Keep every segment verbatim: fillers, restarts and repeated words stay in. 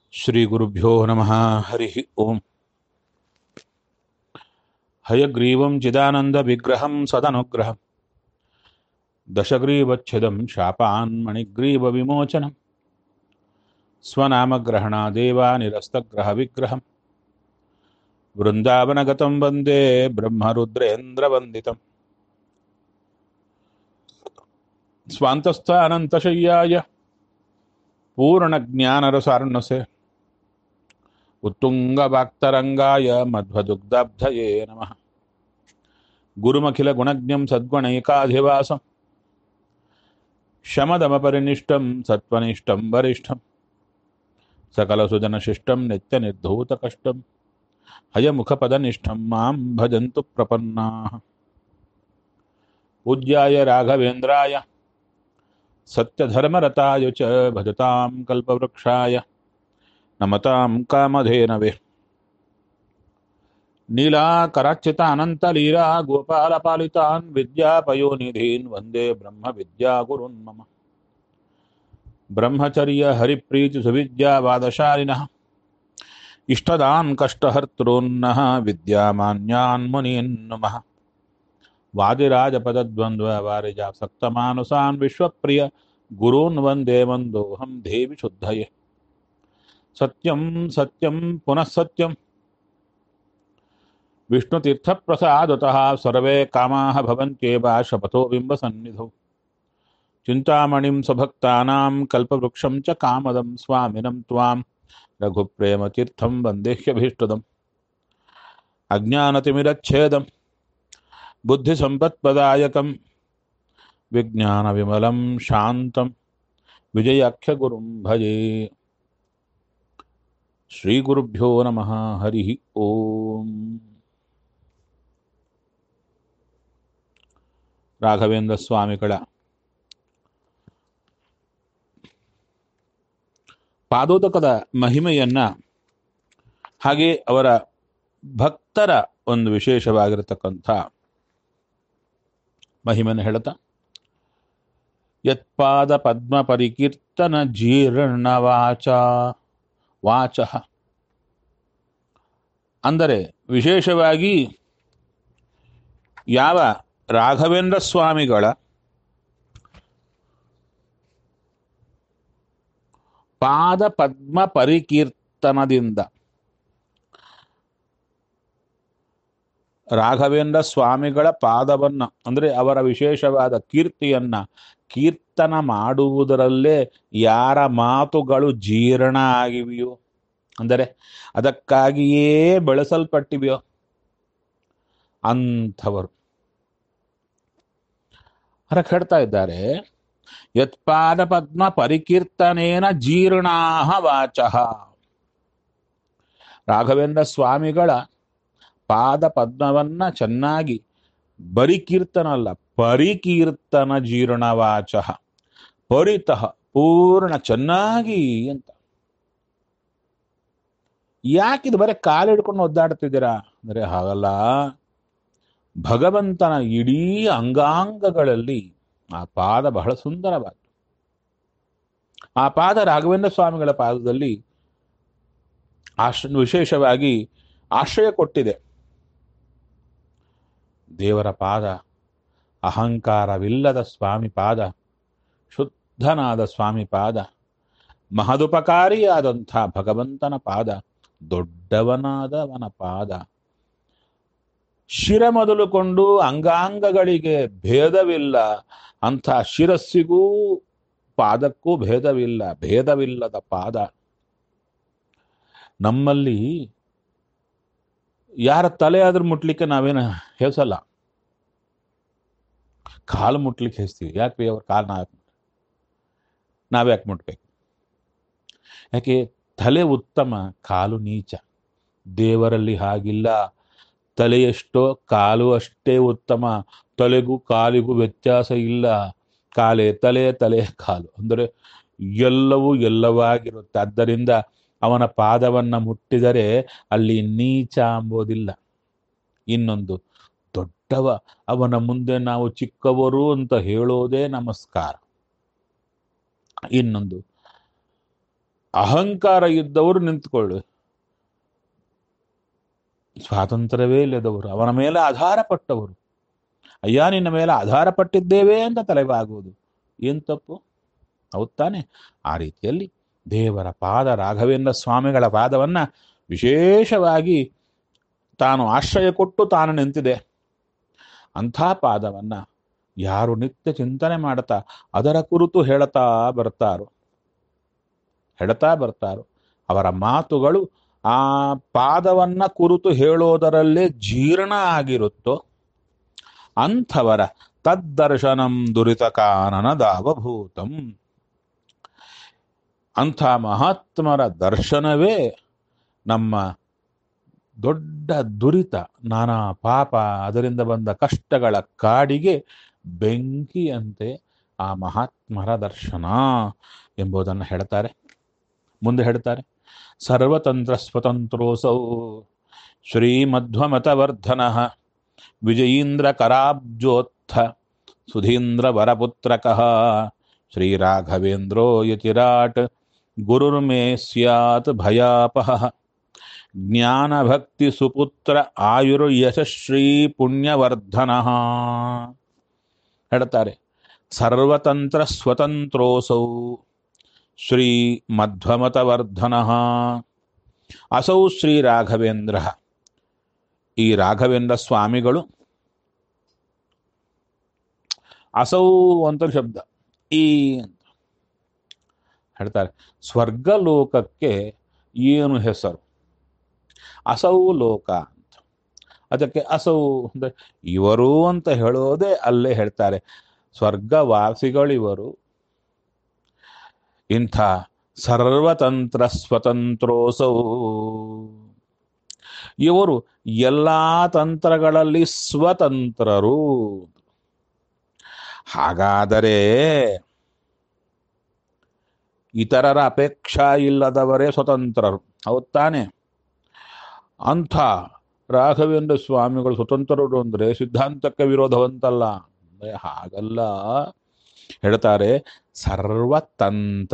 ಶ್ರೀ ಗುರುಭ್ಯೋ ನಮಃ ಹರಿ ಓಂ. ಹಯಗ್ರೀವಂ ಚಿದಾನಂದ ವಿಗ್ರಹಂ ಸದನುಗ್ರಹಂ ದಶಗ್ರೀವಚ್ಛಿದಂ ಶಾಪಾನ್ ಮಣಿಗ್ರೀವ ವಿಮೋಚನಂ ಸ್ವನಾಮಗ್ರಹಣಾದೇವ ನಿರಸ್ತಗ್ರಹ ವಿಗ್ರಹಂ ವೃಂದಾವನಗತಂ ವಂದೇ ಬ್ರಹ್ಮರುದ್ರೇಂದ್ರವಂದಿತಂ ಸ್ವಾಂತಸ್ಥಾನಂತಶಯ್ಯಾಯ ಪೂರ್ಣಜ್ಞಾನರಸಾರ್ಣಸೆ ಉತ್ತುಂಗವಾಕ್ತರಂಗಾಯ ಮಧ್ವದುಗ್ಧಾಬ್ಧಯೇ ನಮಃ. ಗುರುಮಖಿಲ ಗುಣಜ್ಞಂ ಸದ್ಗುಣೈಕಾಧಿವಾಸಂ ಶಮದಮಪರಿನಿಷ್ಟಂ ಸತ್ವನಿಷ್ಠಂ ವರಿಷ್ಠಂ ಸಕಲಸುಜನಶಿಷ್ಟಂ ನಿತ್ಯನಿರ್ಧೂತಕಷ್ಟಂ ಹಯಮುಖಪದನಿಷ್ಠಂ ಮಾಂ ಭಜಂತು ಪ್ರಪನ್ನಾಃ. ಪೂಜ್ಯಾಯ ರಾಘವೇಂದ್ರಾಯ ಸತ್ಯಧರ್ಮರತಾಯ ಚ ಭಜತಾಂ ಕಲ್ಪವೃಕ್ಷಾಯ ನಮತಾಂ ಕಾಮಧೇನವೇ. ನೀಲಾಕರಾರ್ಚಿತಾನಂತಲೀಲಾ ಗೋಪಾಲಪಾಲಿತಾನ್ ವಿದ್ಯಾಪಯೋನಿಧೀನ್ ವಂದೇ ಬ್ರಹ್ಮ ವಿದ್ಯಾಗುರುನ್ ಮಮ. ಬ್ರಹ್ಮಚರ್ಯ ಹರಿಪ್ರೀತಿ ಸುವಿದ್ಯಾವಾದಶಾಲಿನಃ ಇಷ್ಟದಾನ್ ಕಷ್ಟಹರ್ತॄನ್ನಃ ವಿದ್ಯಾಮಾನ್ಯಾನ್ ಮುನೀನ್ ನಮಃ. ವಾದಿರಾಜಪದದ್ವಂದ್ವ ವಾರಿಜಾಸಕ್ತಮಾನುಸಾನ್ ವಿಶ್ವಪ್ರಿಯ ಗುರೂನ್ ವಂದೇ ಮಂದೋಹಂ ದೇವಿ ಶುದ್ಧಯೇ. ಸತ್ಯಂ ಸತ್ಯಂ ಪುನಃ ಸತ್ಯಂ ವಿಷ್ಣುತೀರ್ಥಪ್ರಸಾದತಃ ಸರ್ವೇ ಕಾಮಾಃ ಭವಂತ್ಯೇವ ಶಪಥೋ ಬಿಂಬಸನ್ನಿಧೌ. ಚಿಂತಾಮಣಿಂ ಸ್ವಭಕ್ತಾನಾಂ ಕಲ್ಪವೃಕ್ಷಂ ಚ ಕಾಮದಂ ಸ್ವಾಮಿನಂ ತ್ವಾಂ ರಘುಪ್ರೇಮತೀರ್ಥಂ ವಂದೇಹ್ಯಭೀಷ್ಟದಂ. ಅಜ್ಞಾನತಿಮಿರಚ್ಛೇದಂ ಬುದ್ಧಿಸಂಪತ್ಪ್ರದಾಯಕಂ ವಿಜ್ಞಾನವಿಮಲಂ ಶಾಂತಂ ವಿಜಯಾಖ್ಯಗುರುಂ ಭಜೆ. ಶ್ರೀ ಗುರುಭ್ಯೋ ನಮಃ ಹರಿ ಓಂ. ರಾಘವೇಂದ್ರ ಸ್ವಾಮಿಗಳ ಪಾದೋದಕದ ಮಹಿಮೆಯನ್ನ ಹಾಗೆ ಅವರ ಭಕ್ತರ ಒಂದು ವಿಶೇಷವಾಗಿರತಕ್ಕಂಥ ಮಹಿಮೆಯನ್ನು ಹೇಳುತ್ತಾ, ಯತ್ಪಾದ ಪದ್ಮ ಪರಿಕೀರ್ತನ ಜೀರ್ಣ ವಾಚ ವಾಚ ಅಂದರೆ ವಿಶೇಷವಾಗಿ ಯಾವ ರಾಘವೇಂದ್ರ ಸ್ವಾಮಿಗಳ ಪಾದ ಪದ್ಮ ಪರಿಕೀರ್ತನದಿಂದ, ರಾಘವೇಂದ್ರ ಸ್ವಾಮಿಗಳ ಪಾದವನ್ನ ಅಂದರೆ ಅವರ ವಿಶೇಷವಾದ ಕೀರ್ತಿಯನ್ನ ಕೀರ್ತನ ಮಾಡುವುದರಲ್ಲೇ ಯಾರ ಮಾತುಗಳು ಜೀರ್ಣ ಆಗಿವೆಯೋ, ಅಂದರೆ ಅದಕ್ಕಾಗಿಯೇ ಬೆಳೆಸಲ್ಪಟ್ಟಿವೆಯೋ ಅಂಥವರು ಹೊರಗೆ ಹೇಳ್ತಾ ಇದ್ದಾರೆ. ಯತ್ಪಾದ ಪದ್ಮ ಪರಿಕೀರ್ತನೇನ ಜೀರ್ಣಾಹ ವಾಚಃ. ರಾಘವೇಂದ್ರ ಸ್ವಾಮಿಗಳ ಪಾದ ಪದ್ಮವನ್ನ ಚೆನ್ನಾಗಿ ಬರಿ ಕೀರ್ತನ ಅಲ್ಲ ಪರಿಕೀರ್ತನ ಜೀರ್ಣವಾಚ ಪರಿತಃ ಪೂರ್ಣ ಚೆನ್ನಾಗಿ ಅಂತ. ಯಾಕಿದು ಬರೀ ಕಾಲು ಹಿಡ್ಕೊಂಡು ಒದ್ದಾಡ್ತಿದ್ದೀರಾ ಅಂದರೆ ಹಾಗಲ್ಲ, ಭಗವಂತನ ಇಡೀ ಅಂಗಾಂಗಗಳಲ್ಲಿ ಆ ಪಾದ ಬಹಳ ಸುಂದರವಾದ ಆ ಪಾದ ರಾಘವೇಂದ್ರ ಸ್ವಾಮಿಗಳ ಪಾದದಲ್ಲಿ ಆಶ್ ವಿಶೇಷವಾಗಿ ಆಶ್ರಯ ಕೊಟ್ಟಿದೆ. ದೇವರ ಪಾದ ಅಹಂಕಾರವಿಲ್ಲದ ಸ್ವಾಮಿ ಪಾದ, ಶುದ್ಧನಾದ ಸ್ವಾಮಿ ಪಾದ, ಮಹದುಪಕಾರಿಯಾದಂಥ ಭಗವಂತನ ಪಾದ, ದೊಡ್ಡವನಾದವನ ಪಾದ, ಶಿರ ಮೊದಲುಕೊಂಡು ಅಂಗಾಂಗಗಳಿಗೆ ಭೇದವಿಲ್ಲ ಅಂಥ ಶಿರಸ್ಸಿಗೂ ಪಾದಕ್ಕೂ ಭೇದವಿಲ್ಲ, ಭೇದವಿಲ್ಲದ ಪಾದ. ನಮ್ಮಲ್ಲಿ ಯಾರ ತಲೆ ಆದ್ರೂ ಮುಟ್ಲಿಕ್ಕೆ ನಾವೇನು ಹೇಸಲ್ಲ, ಕಾಲು ಮುಟ್ಲಿಕ್ಕೆ ಹೇಸ್ತೀವಿ. ಯಾಕೆ ಅವ್ರ ಕಾಲನ್ನ ಯಾಕೆ ನಾವ್ಯಾಕೆ ಮುಟ್ಬೇಕು? ಯಾಕೆ? ತಲೆ ಉತ್ತಮ, ಕಾಲು ನೀಚ. ದೇವರಲ್ಲಿ ಹಾಗಿಲ್ಲ. ತಲೆಯೆಷ್ಟೋ ಕಾಲು ಅಷ್ಟೇ ಉತ್ತಮ. ತಲೆಗೂ ಕಾಲಿಗೂ ವ್ಯತ್ಯಾಸ ಇಲ್ಲ. ಕಾಲೇ ತಲೆ, ತಲೆ ಕಾಲು, ಅಂದರೆ ಎಲ್ಲವೂ ಎಲ್ಲವಾಗಿರುತ್ತೆ. ಆದ್ದರಿಂದ ಅವನ ಪಾದವನ್ನ ಮುಟ್ಟಿದರೆ ಅಲ್ಲಿ ನೀಚ ಅಂಬೋದಿಲ್ಲ. ಇನ್ನೊಂದು ದೊಡ್ಡವ, ಅವನ ಮುಂದೆ ನಾವು ಚಿಕ್ಕವರು ಅಂತ ಹೇಳೋದೇ ನಮಸ್ಕಾರ. ಇನ್ನೊಂದು ಅಹಂಕಾರ ಇದ್ದವರು ನಿಂತ್ಕೊಳ್ಳಿ, ಸ್ವಾತಂತ್ರ್ಯವೇ ಇಲ್ಲದವರು, ಅವನ ಮೇಲೆ ಆಧಾರ ಪಟ್ಟವರು, ಅಯ್ಯ ನಿನ್ನ ಮೇಲೆ ಆಧಾರ ಪಟ್ಟಿದ್ದೇವೆ ಅಂತ ತಲೆಬಾಗುವುದು ಏನ್ ತಪ್ಪು? ಹೌದ್ ತಾನೆ? ಆ ರೀತಿಯಲ್ಲಿ ದೇವರ ಪಾದ, ರಾಘವೇಂದ್ರ ಸ್ವಾಮಿಗಳ ಪಾದವನ್ನ ವಿಶೇಷವಾಗಿ ತಾನು ಆಶ್ರಯ ಕೊಟ್ಟು ತಾನು ನಿಂತಿದೆ. ಅಂಥ ಪಾದವನ್ನ ಯಾರು ನಿತ್ಯ ಚಿಂತನೆ ಮಾಡ್ತಾ ಅದರ ಕುರಿತು ಹೇಳ್ತಾ ಬರ್ತಾರೋ ಹೇಳ್ತಾ ಬರ್ತಾರೋ ಅವರ ಮಾತುಗಳು ಆ ಪಾದವನ್ನ ಕುರಿತು ಹೇಳೋದರಲ್ಲೇ ಜೀರ್ಣ ಆಗಿರುತ್ತೋ ಅಂಥವರ ತದ್ದರ್ಶನಂ ದುರಿತ ಕಾನನದಾವಭೂತಂ. ಅಂಥ ಮಹಾತ್ಮರ ದರ್ಶನವೇ ನಮ್ಮ ದೊಡ್ಡ ದುರಿತ, ನಾನಾ ಪಾಪ, ಅದರಿಂದ ಬಂದ ಕಷ್ಟಗಳ ಕಾಡಿಗೆ ಬೆಂಕಿಯಂತೆ ಆ ಮಹಾತ್ಮರ ದರ್ಶನ ಎಂಬುದನ್ನು ಹೇಳ್ತಾರೆ. ಮುಂದೆ ಹೇಳ್ತಾರೆ, ಸರ್ವತಂತ್ರ ಸ್ವತಂತ್ರೋಸೌ ಶ್ರೀಮಧ್ವಮತವರ್ಧನ ವಿಜಯೀಂದ್ರ ಕರಾಬ್ಜೋತ್ಥ ಸುಧೀಂದ್ರ ವರಪುತ್ರಕಃ ಶ್ರೀರಾಘವೇಂದ್ರೋ ಯತಿರಾಟ್ ಗುರುರ್ಮೇ ಸ್ಯಾತ್ ಭಯಾಪಹಃ ಜ್ಞಾನ ಭಕ್ತಿ ಸುಪುತ್ರ ಆಯುರ್ಯಶಶ್ರೀ ಪುಣ್ಯವರ್ಧನಃ. ಹೇಳ್ತಾರೆ, ಸರ್ವತಂತ್ರ ಸ್ವತಂತ್ರೋಸೌ ಶ್ರೀ ಮಧ್ವಮತವರ್ಧನಃ. ಅಸೌ ಶ್ರೀ ರಾಘವೇಂದ್ರ, ಈ ರಾಘವೇಂದ್ರ ಸ್ವಾಮಿಗಳು. ಅಸೌ ಅಂತ ಶಬ್ದ, ಈ ಹೇಳ್ತಾರೆ, ಸ್ವರ್ಗಲೋಕಕ್ಕೆ ಏನು ಹೆಸರು? ಅಸೌ ಲೋಕ ಅಂತ. ಅದಕ್ಕೆ ಅಸೌ ಅಂದ್ರೆ ಇವರು ಅಂತ ಹೇಳೋದೇ ಅಲ್ಲೇ ಹೇಳ್ತಾರೆ, ಸ್ವರ್ಗವಾಸಿಗಳಿವರು. ಇಂಥ ಸರ್ವತಂತ್ರ ಸ್ವತಂತ್ರೋಸೌ, ಇವರು ಎಲ್ಲಾ ತಂತ್ರಗಳಲ್ಲಿ ಸ್ವತಂತ್ರರು. ಹಾಗಾದರೆ ಇತರರ ಅಪೇಕ್ಷಾ ಇಲ್ಲದವರೇ ಸ್ವತಂತ್ರರು, ಹೌದ್ ತಾನೆ? ಅಂಥ ರಾಘವೇಂದ್ರ ಸ್ವಾಮಿಗಳು ಸ್ವತಂತ್ರರು ಅಂದ್ರೆ ಸಿದ್ಧಾಂತಕ್ಕೆ ವಿರೋಧವಂತಲ್ಲ, ಹಾಗಲ್ಲ. ಹೇಳ್ತಾರೆ, ಸರ್ವತಂತ್ರ,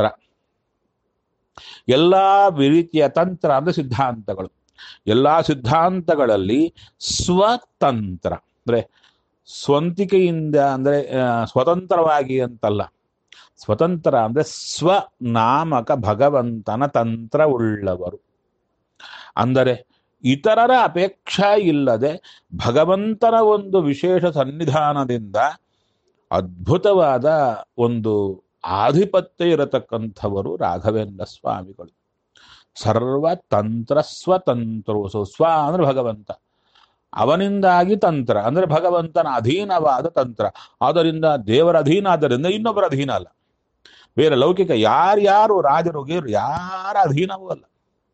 ಎಲ್ಲ ರೀತಿಯ ತಂತ್ರ ಅಂದ್ರೆ ಸಿದ್ಧಾಂತಗಳು, ಎಲ್ಲ ಸಿದ್ಧಾಂತಗಳಲ್ಲಿ ಸ್ವತಂತ್ರ ಅಂದ್ರೆ ಸ್ವಂತಿಕೆಯಿಂದ ಅಂದ್ರೆ ಸ್ವತಂತ್ರವಾಗಿ ಅಂತಲ್ಲ, ಸ್ವತಂತ್ರ ಅಂದ್ರೆ ಸ್ವನಾಮಕ ಭಗವಂತನ ತಂತ್ರ ಉಳ್ಳವರು. ಅಂದರೆ ಇತರರ ಅಪೇಕ್ಷಾ ಇಲ್ಲದೆ ಭಗವಂತನ ಒಂದು ವಿಶೇಷ ಸನ್ನಿಧಾನದಿಂದ ಅದ್ಭುತವಾದ ಒಂದು ಆಧಿಪತ್ಯ ಇರತಕ್ಕಂಥವರು ರಾಘವೇಂದ್ರ ಸ್ವಾಮಿಗಳು. ಸರ್ವತಂತ್ರ ಸ್ವತಂತ್ರೋಸು, ಸ್ವ ಅಂದ್ರೆ ಭಗವಂತ, ಅವನಿಂದಾಗಿ ತಂತ್ರ ಅಂದ್ರೆ ಭಗವಂತನ ಅಧೀನವಾದ ತಂತ್ರ. ಆದ್ದರಿಂದ ದೇವರ ಅಧೀನ, ಆದ್ದರಿಂದ ಇನ್ನೊಬ್ಬರ ಅಧೀನ ಅಲ್ಲ. ಬೇರೆ ಲೌಕಿಕ ಯಾರ್ಯಾರು ರಾಜರು ಗೀರು ಯಾರ ಅಧೀನವೂ ಅಲ್ಲ.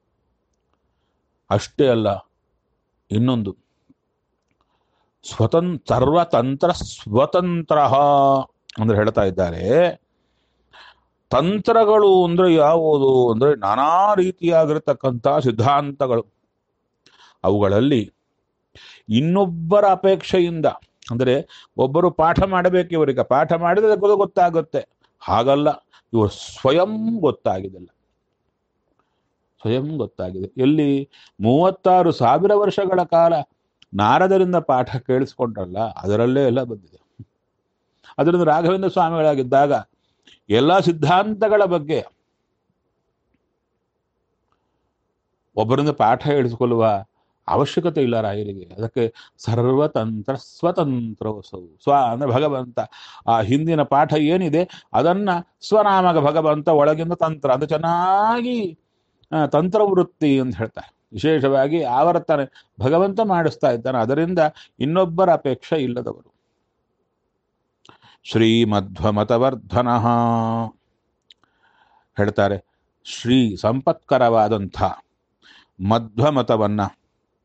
ಅಷ್ಟೇ ಅಲ್ಲ, ಇನ್ನೊಂದು ಸ್ವತಂತ್ರ ಸರ್ವತಂತ್ರ ಸ್ವತಂತ್ರ ಅಂದ್ರೆ ಹೇಳ್ತಾ ಇದ್ದಾರೆ, ತಂತ್ರಗಳು ಅಂದ್ರೆ ಯಾವುದು ಅಂದ್ರೆ ನಾನಾ ರೀತಿಯಾಗಿರತಕ್ಕಂಥ ಸಿದ್ಧಾಂತಗಳು. ಅವುಗಳಲ್ಲಿ ಇನ್ನೊಬ್ಬರ ಅಪೇಕ್ಷೆಯಿಂದ ಅಂದ್ರೆ ಒಬ್ಬರು ಪಾಠ ಮಾಡಬೇಕು, ಇವರಿಗೆ ಪಾಠ ಮಾಡಿದ್ರೆ ಗೊತ್ತಾಗುತ್ತೆ, ಹಾಗಲ್ಲ. ಇವರು ಸ್ವಯಂ ಗೊತ್ತಾಗಿದೆಲ್ಲ, ಸ್ವಯಂ ಗೊತ್ತಾಗಿದೆ. ಎಲ್ಲಿ ಮೂವತ್ತಾರು ಸಾವಿರ ವರ್ಷಗಳ ಕಾಲ ನಾರದರಿಂದ ಪಾಠ ಕೇಳಿಸ್ಕೊಂಡ್ರಲ್ಲ, ಅದರಲ್ಲೇ ಎಲ್ಲ ಬಂದಿದೆ. ಅದರಿಂದ ರಾಘವೇಂದ್ರ ಸ್ವಾಮಿಗಳಾಗಿದ್ದಾಗ ಎಲ್ಲ ಸಿದ್ಧಾಂತಗಳ ಬಗ್ಗೆ ಒಬ್ಬರಿಂದ ಪಾಠ ಹೇಳಿಸಿಕೊಳ್ಳುವ ಅವಶ್ಯಕತೆ ಇಲ್ಲ ರಾಯರಿಗೆ. ಅದಕ್ಕೆ ಸರ್ವತಂತ್ರ ಸ್ವತಂತ್ರೋಸೌ, ಸ್ವ ಅಂದ್ರೆ ಭಗವಂತ. ಆ ಹಿಂದಿನ ಪಾಠ ಏನಿದೆ ಅದನ್ನ ಸ್ವನಾಮಕ ಭಗವಂತ ಒಳಗಿಂದ ತಂತ್ರ ಅಂತ ಚೆನ್ನಾಗಿ ತಂತ್ರವೃತ್ತಿ ಅಂತ ಹೇಳ್ತಾರೆ. ವಿಶೇಷವಾಗಿ ಆವರ್ತನೆ ಭಗವಂತ ಮಾಡಿಸ್ತಾ ಇದ್ದಾನೆ, ಅದರಿಂದ ಇನ್ನೊಬ್ಬರ ಅಪೇಕ್ಷೆ ಇಲ್ಲದವರು. ಶ್ರೀಮಧ್ವಮತವರ್ಧನ ಹೇಳ್ತಾರೆ, ಶ್ರೀ ಸಂಪತ್ಕರವಾದಂಥ ಮಧ್ವಮತವನ್ನ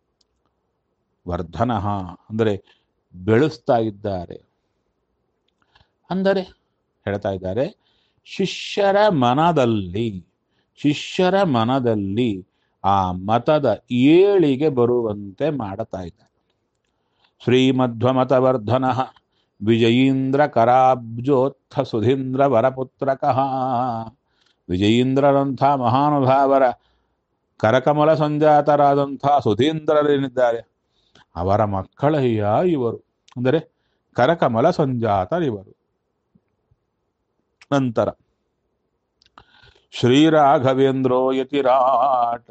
ವರ್ಧನ ಅಂದರೆ ಬೆಳೆಸ್ತಾ ಇದ್ದಾರೆ. ಅಂದರೆ ಹೇಳ್ತಾ ಇದ್ದಾರೆ, ಶಿಷ್ಯರ ಮನದಲ್ಲಿ ಶಿಷ್ಯರ ಮನದಲ್ಲಿ ಆ ಮತದ ಏಳಿಗೆ ಬರುವಂತೆ ಮಾಡುತ್ತಾ ಇದ್ದಾರೆ. ಶ್ರೀಮಧ್ವಮತವರ್ಧನ ವಿಜಯೀಂದ್ರ ಕರಾಬ್ಜೋತ್ಥ ಸುಧೀಂದ್ರ ವರಪುತ್ರಕಃ ವಿಜಯೀಂದ್ರರಂಥ ಮಹಾನುಭಾವರ ಕರಕಮಲ ಸಂಜಾತರಾದಂಥ ಸುಧೀಂದ್ರರೇನಿದ್ದಾರೆ ಅವರ ಮಕ್ಕಳಯ್ಯ ಇವರು, ಅಂದರೆ ಕರಕಮಲ ಸಂಜಾತರಿವರು. ನಂತರ ಶ್ರೀರಾಘವೇಂದ್ರೋ ಯತಿರಾಟ್,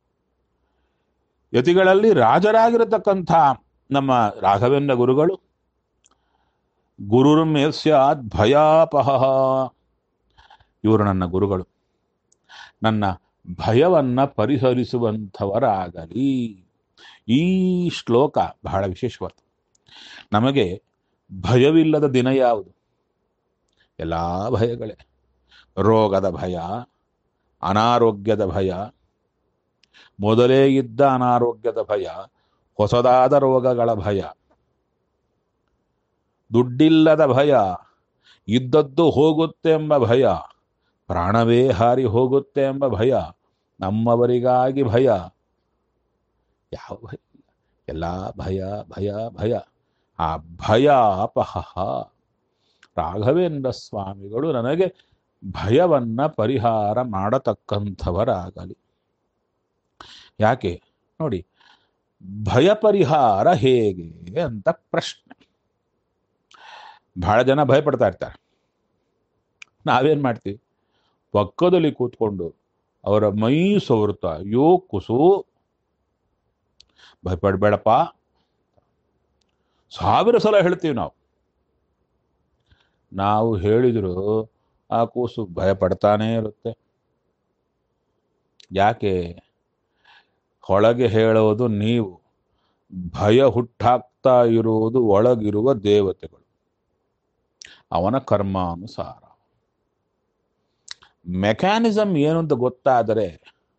ಯತಿಗಳಲ್ಲಿ ರಾಜರಾಗಿರತಕ್ಕಂಥ ನಮ್ಮ ರಾಘವೇಂದ್ರ ಗುರುಗಳು. ಗುರುರ್ಮೇ ಸ್ಯಾತ್ ಭಯಾಪಹ, ಇವರು ನನ್ನ ಗುರುಗಳು, ನನ್ನ ಭಯವನ್ನ ಪರಿಹರಿಸುವಂಥವರಾಗಲಿ. ಈ ಶ್ಲೋಕ ಬಹಳ ವಿಶೇಷವಾದ. ನಮಗೆ ಭಯವಿಲ್ಲದ ದಿನ ಯಾವುದು? ಎಲ್ಲ ಭಯಗಳೇ. ರೋಗದ ಭಯ, ಅನಾರೋಗ್ಯದ ಭಯ, ಮೊದಲೇ ಇದ್ದ ಅನಾರೋಗ್ಯದ ಭಯ, ಹೊಸದಾದ ರೋಗಗಳ ಭಯ, ದುಡ್ಡಿಲ್ಲದ ಭಯ, ಇದ್ದದ್ದು ಹೋಗುತ್ತೆ ಎಂಬ ಭಯ, ಪ್ರಾಣವೇ ಹಾರಿ ಹೋಗುತ್ತೆ ಎಂಬ ಭಯ, ನಮ್ಮವರಿಗಾಗಿ ಭಯ. ಯಾವ ಭಯ? ಎಲ್ಲ ಭಯ ಭಯ ಭಯ. ಆ ಭಯ ಅಪಹ. ರಾಘವೇಂದ್ರ ಸ್ವಾಮಿಗಳು ನನಗೆ ಭಯವನ್ನ ಪರಿಹಾರ ಮಾಡತಕ್ಕಂಥವರಾಗಲಿ. ಯಾಕೆ ನೋಡಿ, ಭಯ ಪರಿಹಾರ ಹೇಗೆ ಅಂತ ಪ್ರಶ್ನೆ. ಬಹಳ ಜನ ಭಯಪಡ್ತಾ ಇರ್ತಾರೆ. ನಾವೇನ್ ಮಾಡ್ತೀವಿ? ಪಕ್ಕದಲ್ಲಿ ಕೂತ್ಕೊಂಡು ಅವರ ಮೈ ಸವರ್ತಾ, ಯೋ ಕುಸು ಭಯಪಡ್ಬೇಡಪ್ಪ, ಸಾವಿರ ಸಲ ಹೇಳ್ತೀವಿ ನಾವು. ನಾವು ಹೇಳಿದ್ರು ಆ ಕೂಸು ಭಯ ಪಡ್ತಾನೇ ಇರುತ್ತೆ. ಯಾಕೆ? ಒಳಗೆ ಹೇಳೋದು ನೀವು, ಭಯ ಹುಟ್ಟಾಕ್ತಾ ಇರುವುದು ಒಳಗಿರುವ ದೇವತೆಗಳು, ಅವನ ಕರ್ಮಾನುಸಾರ. ಮೆಕ್ಯಾನಿಸಮ್ ಏನು ಅಂತ ಗೊತ್ತಾದರೆ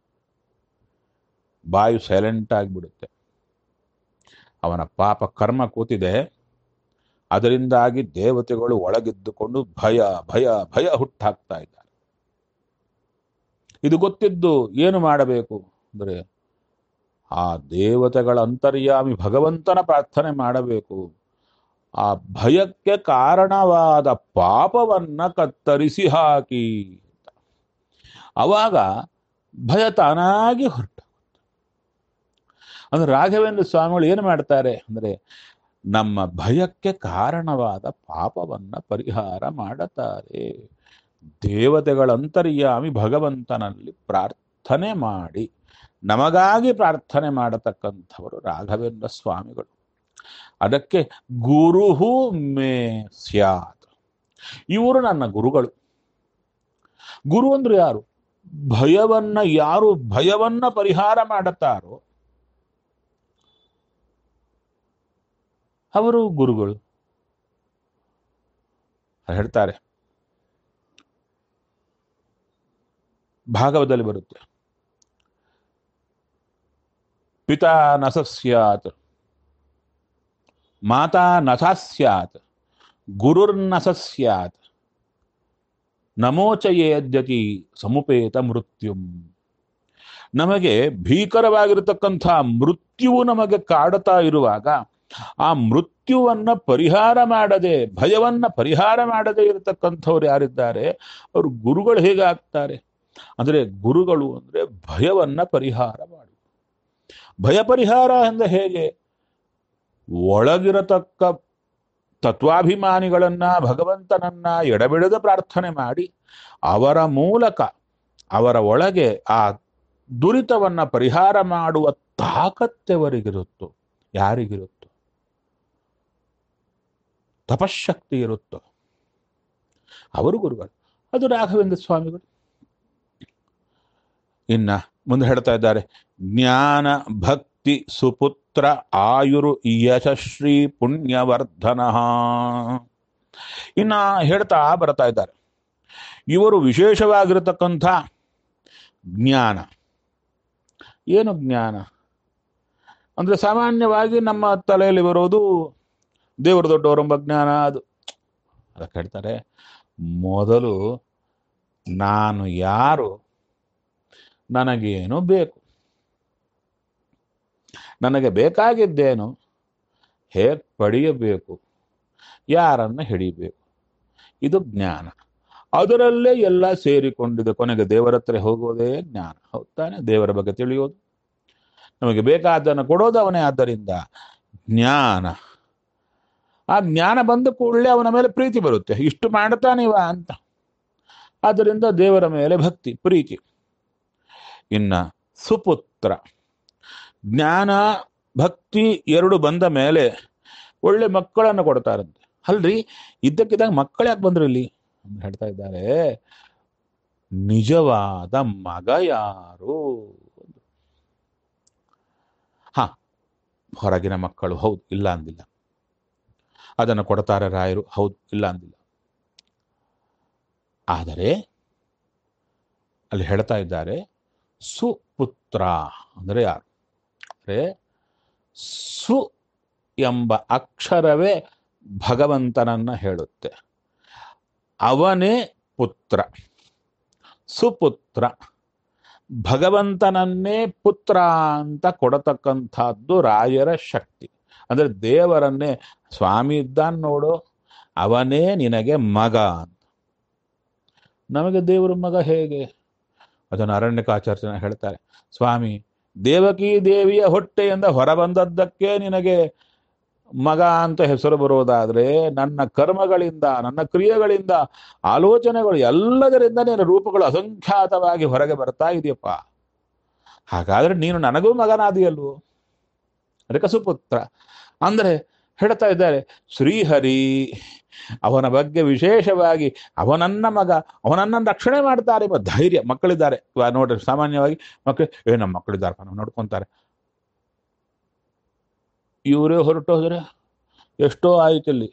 ಬಾಯು ಸೈಲೆಂಟ್ ಆಗಿಬಿಡುತ್ತೆ. ಅವನ ಪಾಪ ಕರ್ಮ ಕೂತಿದೆ, ಅದರಿಂದಾಗಿ ದೇವತೆಗಳು ಒಳಗಿದ್ದುಕೊಂಡು ಭಯ ಭಯ ಭಯ ಹುಟ್ಟಾಕ್ತಾ ಇದ್ದಾರೆ. ಇದು ಗೊತ್ತಿದ್ದು ಏನು ಮಾಡಬೇಕು ಅಂದರೆ, ಆ ದೇವತೆಗಳ ಅಂತರ್ಯಾಮಿ ಭಗವಂತನ ಪ್ರಾರ್ಥನೆ ಮಾಡಬೇಕು. ಆ ಭಯಕ್ಕೆ ಕಾರಣವಾದ ಪಾಪವನ್ನ ಕತ್ತರಿಸಿ ಹಾಕಿ. ಅವಾಗ ಭಯ ತಾನಾಗಿ ಹೊರಟ. ಅಂದ್ರೆ ರಾಘವೇಂದ್ರ ಸ್ವಾಮಿಗಳು ಏನು ಮಾಡ್ತಾರೆ ಅಂದರೆ, ನಮ್ಮ ಭಯಕ್ಕೆ ಕಾರಣವಾದ ಪಾಪವನ್ನ ಪರಿಹಾರ ಮಾಡುತ್ತಾರೆ. ದೇವತೆಗಳ ಅಂತರ್ಯಾಮಿ ಭಗವಂತನಲ್ಲಿ ಪ್ರಾರ್ಥನೆ ಮಾಡಿ ನಮಗಾಗಿ ಪ್ರಾರ್ಥನೆ ಮಾಡತಕ್ಕಂಥವರು ರಾಘವೇಂದ್ರ ಸ್ವಾಮಿಗಳು. ಅದಕ್ಕೆ ಗುರುಹು ಮೇ ಸ್ಯಾತ್, ಇವರು ನನ್ನ ಗುರುಗಳು. ಗುರು ಅಂದ್ರೆ ಯಾರು? ಭಯವನ್ನ ಯಾರು ಭಯವನ್ನ ಪರಿಹಾರ ಮಾಡುತ್ತಾರೋ ಅವರು ಗುರುಗಳು. ಹೇಳ್ತಾರೆ, ಭಾಗವತದಲ್ಲಿ ಬರುತ್ತೆ, ಪಿತಾ ನಸ ಸ್ಯಾತ್, ಮಾತಾ ನಸ ಸ್ಯಾತ್, ಗುರುರ್ನಸ ಸ್ಯಾತ್, ನಮೋಚಯೇದ್ಯತಿ ಸಮುಪೇತ ಮೃತ್ಯುಂ. ನಮಗೆ ಭೀಕರವಾಗಿರತಕ್ಕಂಥ ಮೃತ್ಯುವು ನಮಗೆ ಕಾಡುತ್ತಾ ಇರುವಾಗ ಆ ಮೃತ್ಯುವನ್ನ ಪರಿಹಾರ ಮಾಡದೆ, ಭಯವನ್ನ ಪರಿಹಾರ ಮಾಡದೆ ಇರತಕ್ಕಂಥವ್ರು ಯಾರಿದ್ದಾರೆ ಅವರು ಗುರುಗಳು. ಹೇಗೆ ಆಗ್ತಾರೆ ಅಂದ್ರೆ, ಗುರುಗಳು ಅಂದ್ರೆ ಭಯವನ್ನ ಪರಿಹಾರ ಮಾಡಿ. ಭಯ ಪರಿಹಾರ ಅಂದ್ರೆ ಹೇಗೆ? ಒಳಗಿರತಕ್ಕ ತತ್ವಾಭಿಮಾನಿಗಳನ್ನ, ಭಗವಂತನನ್ನ ಎಡಬಿಡದ ಪ್ರಾರ್ಥನೆ ಮಾಡಿ ಅವರ ಮೂಲಕ ಅವರ ಒಳಗೆ ಆ ದುರಿತವನ್ನ ಪರಿಹಾರ ಮಾಡುವ ತಾಕತ್ತೆವರಿಗಿರುತ್ತೋ, ಯಾರಿಗಿರುತ್ತೋ, ತಪಶಕ್ತಿ ಇರುತ್ತೋ ಅವರು ಗುರುಗಳು. ಅದು ರಾಘವೇಂದ್ರ ಸ್ವಾಮಿಗಳು. ಇನ್ನ ಮುಂದೆ ಹೇಳ್ತಾ ಇದ್ದಾರೆ, ಜ್ಞಾನ ಭಕ್ತಿ ಸುಪುತ್ರ ಆಯುರು ಯಶಶ್ರೀ ಪುಣ್ಯವರ್ಧನ. ಇನ್ನ ಹೇಳ್ತಾ ಬರ್ತಾ ಇದ್ದಾರೆ, ಇವರು ವಿಶೇಷವಾಗಿರತಕ್ಕಂಥ ಜ್ಞಾನ. ಏನು ಜ್ಞಾನ ಅಂದ್ರೆ, ಸಾಮಾನ್ಯವಾಗಿ ನಮ್ಮ ತಲೆಯಲ್ಲಿ ಬರೋದು ದೇವರು ದೊಡ್ಡವರೆಂಬ ಜ್ಞಾನ. ಅದು ಅದಕ್ಕೆ ಹೇಳ್ತಾರೆ, ಮೊದಲು ನಾನು ಯಾರು, ನನಗೇನು ಬೇಕು, ನನಗೆ ಬೇಕಾಗಿದ್ದೇನು, ಹೇಗೆ ಪಡೆಯಬೇಕು, ಯಾರನ್ನು ಹಿಡಿಬೇಕು, ಇದು ಜ್ಞಾನ. ಅದರಲ್ಲೇ ಎಲ್ಲ ಸೇರಿಕೊಂಡಿದೆ. ಕೊನೆಗೆ ದೇವರ ಹತ್ರ ಹೋಗೋದೇ ಜ್ಞಾನ. ಹೌದಾನೆ? ದೇವರ ಬಗ್ಗೆ ತಿಳಿಯೋದು, ನಮಗೆ ಬೇಕಾದ್ದನ್ನು ಕೊಡೋದು ಅವನೇ. ಆದ್ದರಿಂದ ಜ್ಞಾನ, ಆ ಜ್ಞಾನ ಬಂದ ಕೂಡಲೇ ಅವನ ಮೇಲೆ ಪ್ರೀತಿ ಬರುತ್ತೆ. ಇಷ್ಟು ಮಾಡ್ತಾನಿವ ಅಂತ. ಆದ್ದರಿಂದ ದೇವರ ಮೇಲೆ ಭಕ್ತಿ, ಪ್ರೀತಿ. ಇನ್ನ ಸುಪುತ್ರ, ಜ್ಞಾನ ಭಕ್ತಿ ಎರಡು ಬಂದ ಮೇಲೆ ಒಳ್ಳೆ ಮಕ್ಕಳನ್ನು ಕೊಡ್ತಾರಂತೆ. ಅಲ್ರಿ, ಇದ್ದಕ್ಕಿದ್ದಾಗ ಮಕ್ಕಳು ಯಾಕೆ ಬಂದ್ರು ಇಲ್ಲಿ ಅಂತ ಹೇಳ್ತಾ ಇದ್ದಾರೆ. ನಿಜವಾದ ಮಗ ಯಾರು? ಹಾ, ಹೊರಗಿನ ಮಕ್ಕಳು, ಹೌದು, ಇಲ್ಲ ಅಂದಿಲ್ಲ. ಅದನ್ನು ಕೊಡ್ತಾರೆ ರಾಯರು, ಹೌದು, ಇಲ್ಲ ಅಂದಿಲ್ಲ. ಆದರೆ ಅಲ್ಲಿ ಹೇಳ್ತಾ ಇದ್ದಾರೆ ಸುಪುತ್ರ ಅಂದರೆ ಯಾರು ಅಂದರೆ, ಸು ಎಂಬ ಅಕ್ಷರವೇ ಭಗವಂತನನ್ನ ಹೇಳುತ್ತೆ. ಅವನೇ ಪುತ್ರ, ಸುಪುತ್ರ. ಭಗವಂತನನ್ನೇ ಪುತ್ರ ಅಂತ ಕೊಡತಕ್ಕಂಥದ್ದು ರಾಯರ ಶಕ್ತಿ. ಅಂದರೆ ದೇವರನ್ನೇ, ಸ್ವಾಮಿ ಇದ್ದಾನ್ ನೋಡು, ಅವನೇ ನಿನಗೆ ಮಗ ಅಂತ. ನಮಗೆ ದೇವರು ಮಗ ಹೇಗೆ? ಅದನ್ನು ಅರಣ್ಯಕಾಚಾರ್ಯನ ಹೇಳ್ತಾರೆ. ಸ್ವಾಮಿ, ದೇವಕಿ ದೇವಿಯ ಹೊಟ್ಟೆಯಿಂದ ಹೊರಬಂದದ್ದಕ್ಕೆ ನಿನಗೆ ಮಗ ಅಂತ ಹೆಸರು ಬರೋದಾದ್ರೆ, ನನ್ನ ಕರ್ಮಗಳಿಂದ, ನನ್ನ ಕ್ರಿಯೆಗಳಿಂದ, ಆಲೋಚನೆಗಳು ಎಲ್ಲದರಿಂದ ನಿನ್ನ ರೂಪಗಳು ಅಸಂಖ್ಯಾತವಾಗಿ ಹೊರಗೆ ಬರ್ತಾ ಇದೆಯಪ್ಪ. ಹಾಗಾದ್ರೆ ನೀನು ನನಗೂ ಮಗನಾದಿಯಲ್ವೋ? ಅದಕ್ಕೆ ಸುಪುತ್ರ ಅಂದ್ರೆ ಹೇಳ್ತಾ ಇದ್ದಾರೆ. ಶ್ರೀಹರಿ ಅವನ ಬಗ್ಗೆ ವಿಶೇಷವಾಗಿ, ಅವನನ್ನ ಮಗ, ಅವನನ್ನ ರಕ್ಷಣೆ ಮಾಡ್ತಾರೆ. ಧೈರ್ಯ ಮಕ್ಕಳಿದ್ದಾರೆ. ಇವಾಗ ನೋಡ್ರಿ, ಸಾಮಾನ್ಯವಾಗಿ ಮಕ್ಕಳು, ಏ ನಮ್ಮ ಮಕ್ಕಳಿದ್ದಾರೆ, ನಾವು ನೋಡ್ಕೊಂತಾರೆ. ಇವರೇ ಹೊರಟೋದ್ರೆ ಎಷ್ಟೋ ಆಯ್ತಲ್ಲಿ.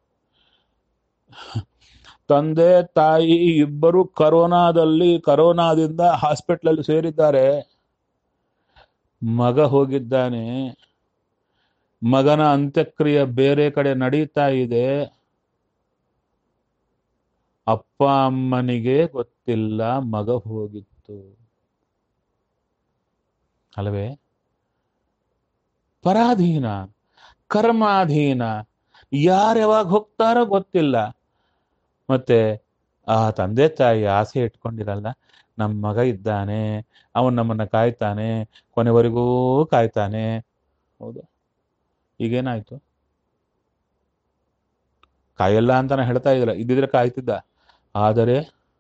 ತಂದೆ ತಾಯಿ ಇಬ್ಬರು ಕರೋನಾದಲ್ಲಿ, ಕರೋನಾದಿಂದ ಹಾಸ್ಪಿಟ್ಲಲ್ಲಿ ಸೇರಿದ್ದಾರೆ. ಮಗ ಹೋಗಿದ್ದಾನೆ. ಮಗನ ಅಂತ್ಯಕ್ರಿಯೆ ಬೇರೆ ಕಡೆ ನಡೀತಾ ಇದೆ. ಅಪ್ಪ ಅಮ್ಮನಿಗೆ ಗೊತ್ತಿಲ್ಲ ಮಗ ಹೋಗಿತ್ತು ಅಲ್ಲವೇ? ಪರಾಧೀನ, ಕರ್ಮಾಧೀನ. ಯಾರ್ಯಾವಾಗ ಹೋಗ್ತಾರೋ ಗೊತ್ತಿಲ್ಲ. ಮತ್ತೆ ಆ ತಂದೆ ತಾಯಿ ಆಸೆ ಇಟ್ಕೊಂಡಿರಲ್ಲ, ನಮ್ಮ ಮಗ ಇದ್ದಾನೆ, ಅವನು ನಮ್ಮನ್ನ ಕಾಯ್ತಾನೆ, ಕೊನೆವರೆಗೂ ಕಾಯ್ತಾನೆ. ಹೌದಾ? ಈಗೇನಾಯ್ತು? ಕಾಯಲ್ಲ ಅಂತಾನೆ ಹೇಳ್ತಾ ಇದ್ರ, ಇದ್ದಿದ್ರೆ ಕಾಯ್ತಿದ್ದ. ಆದರೆ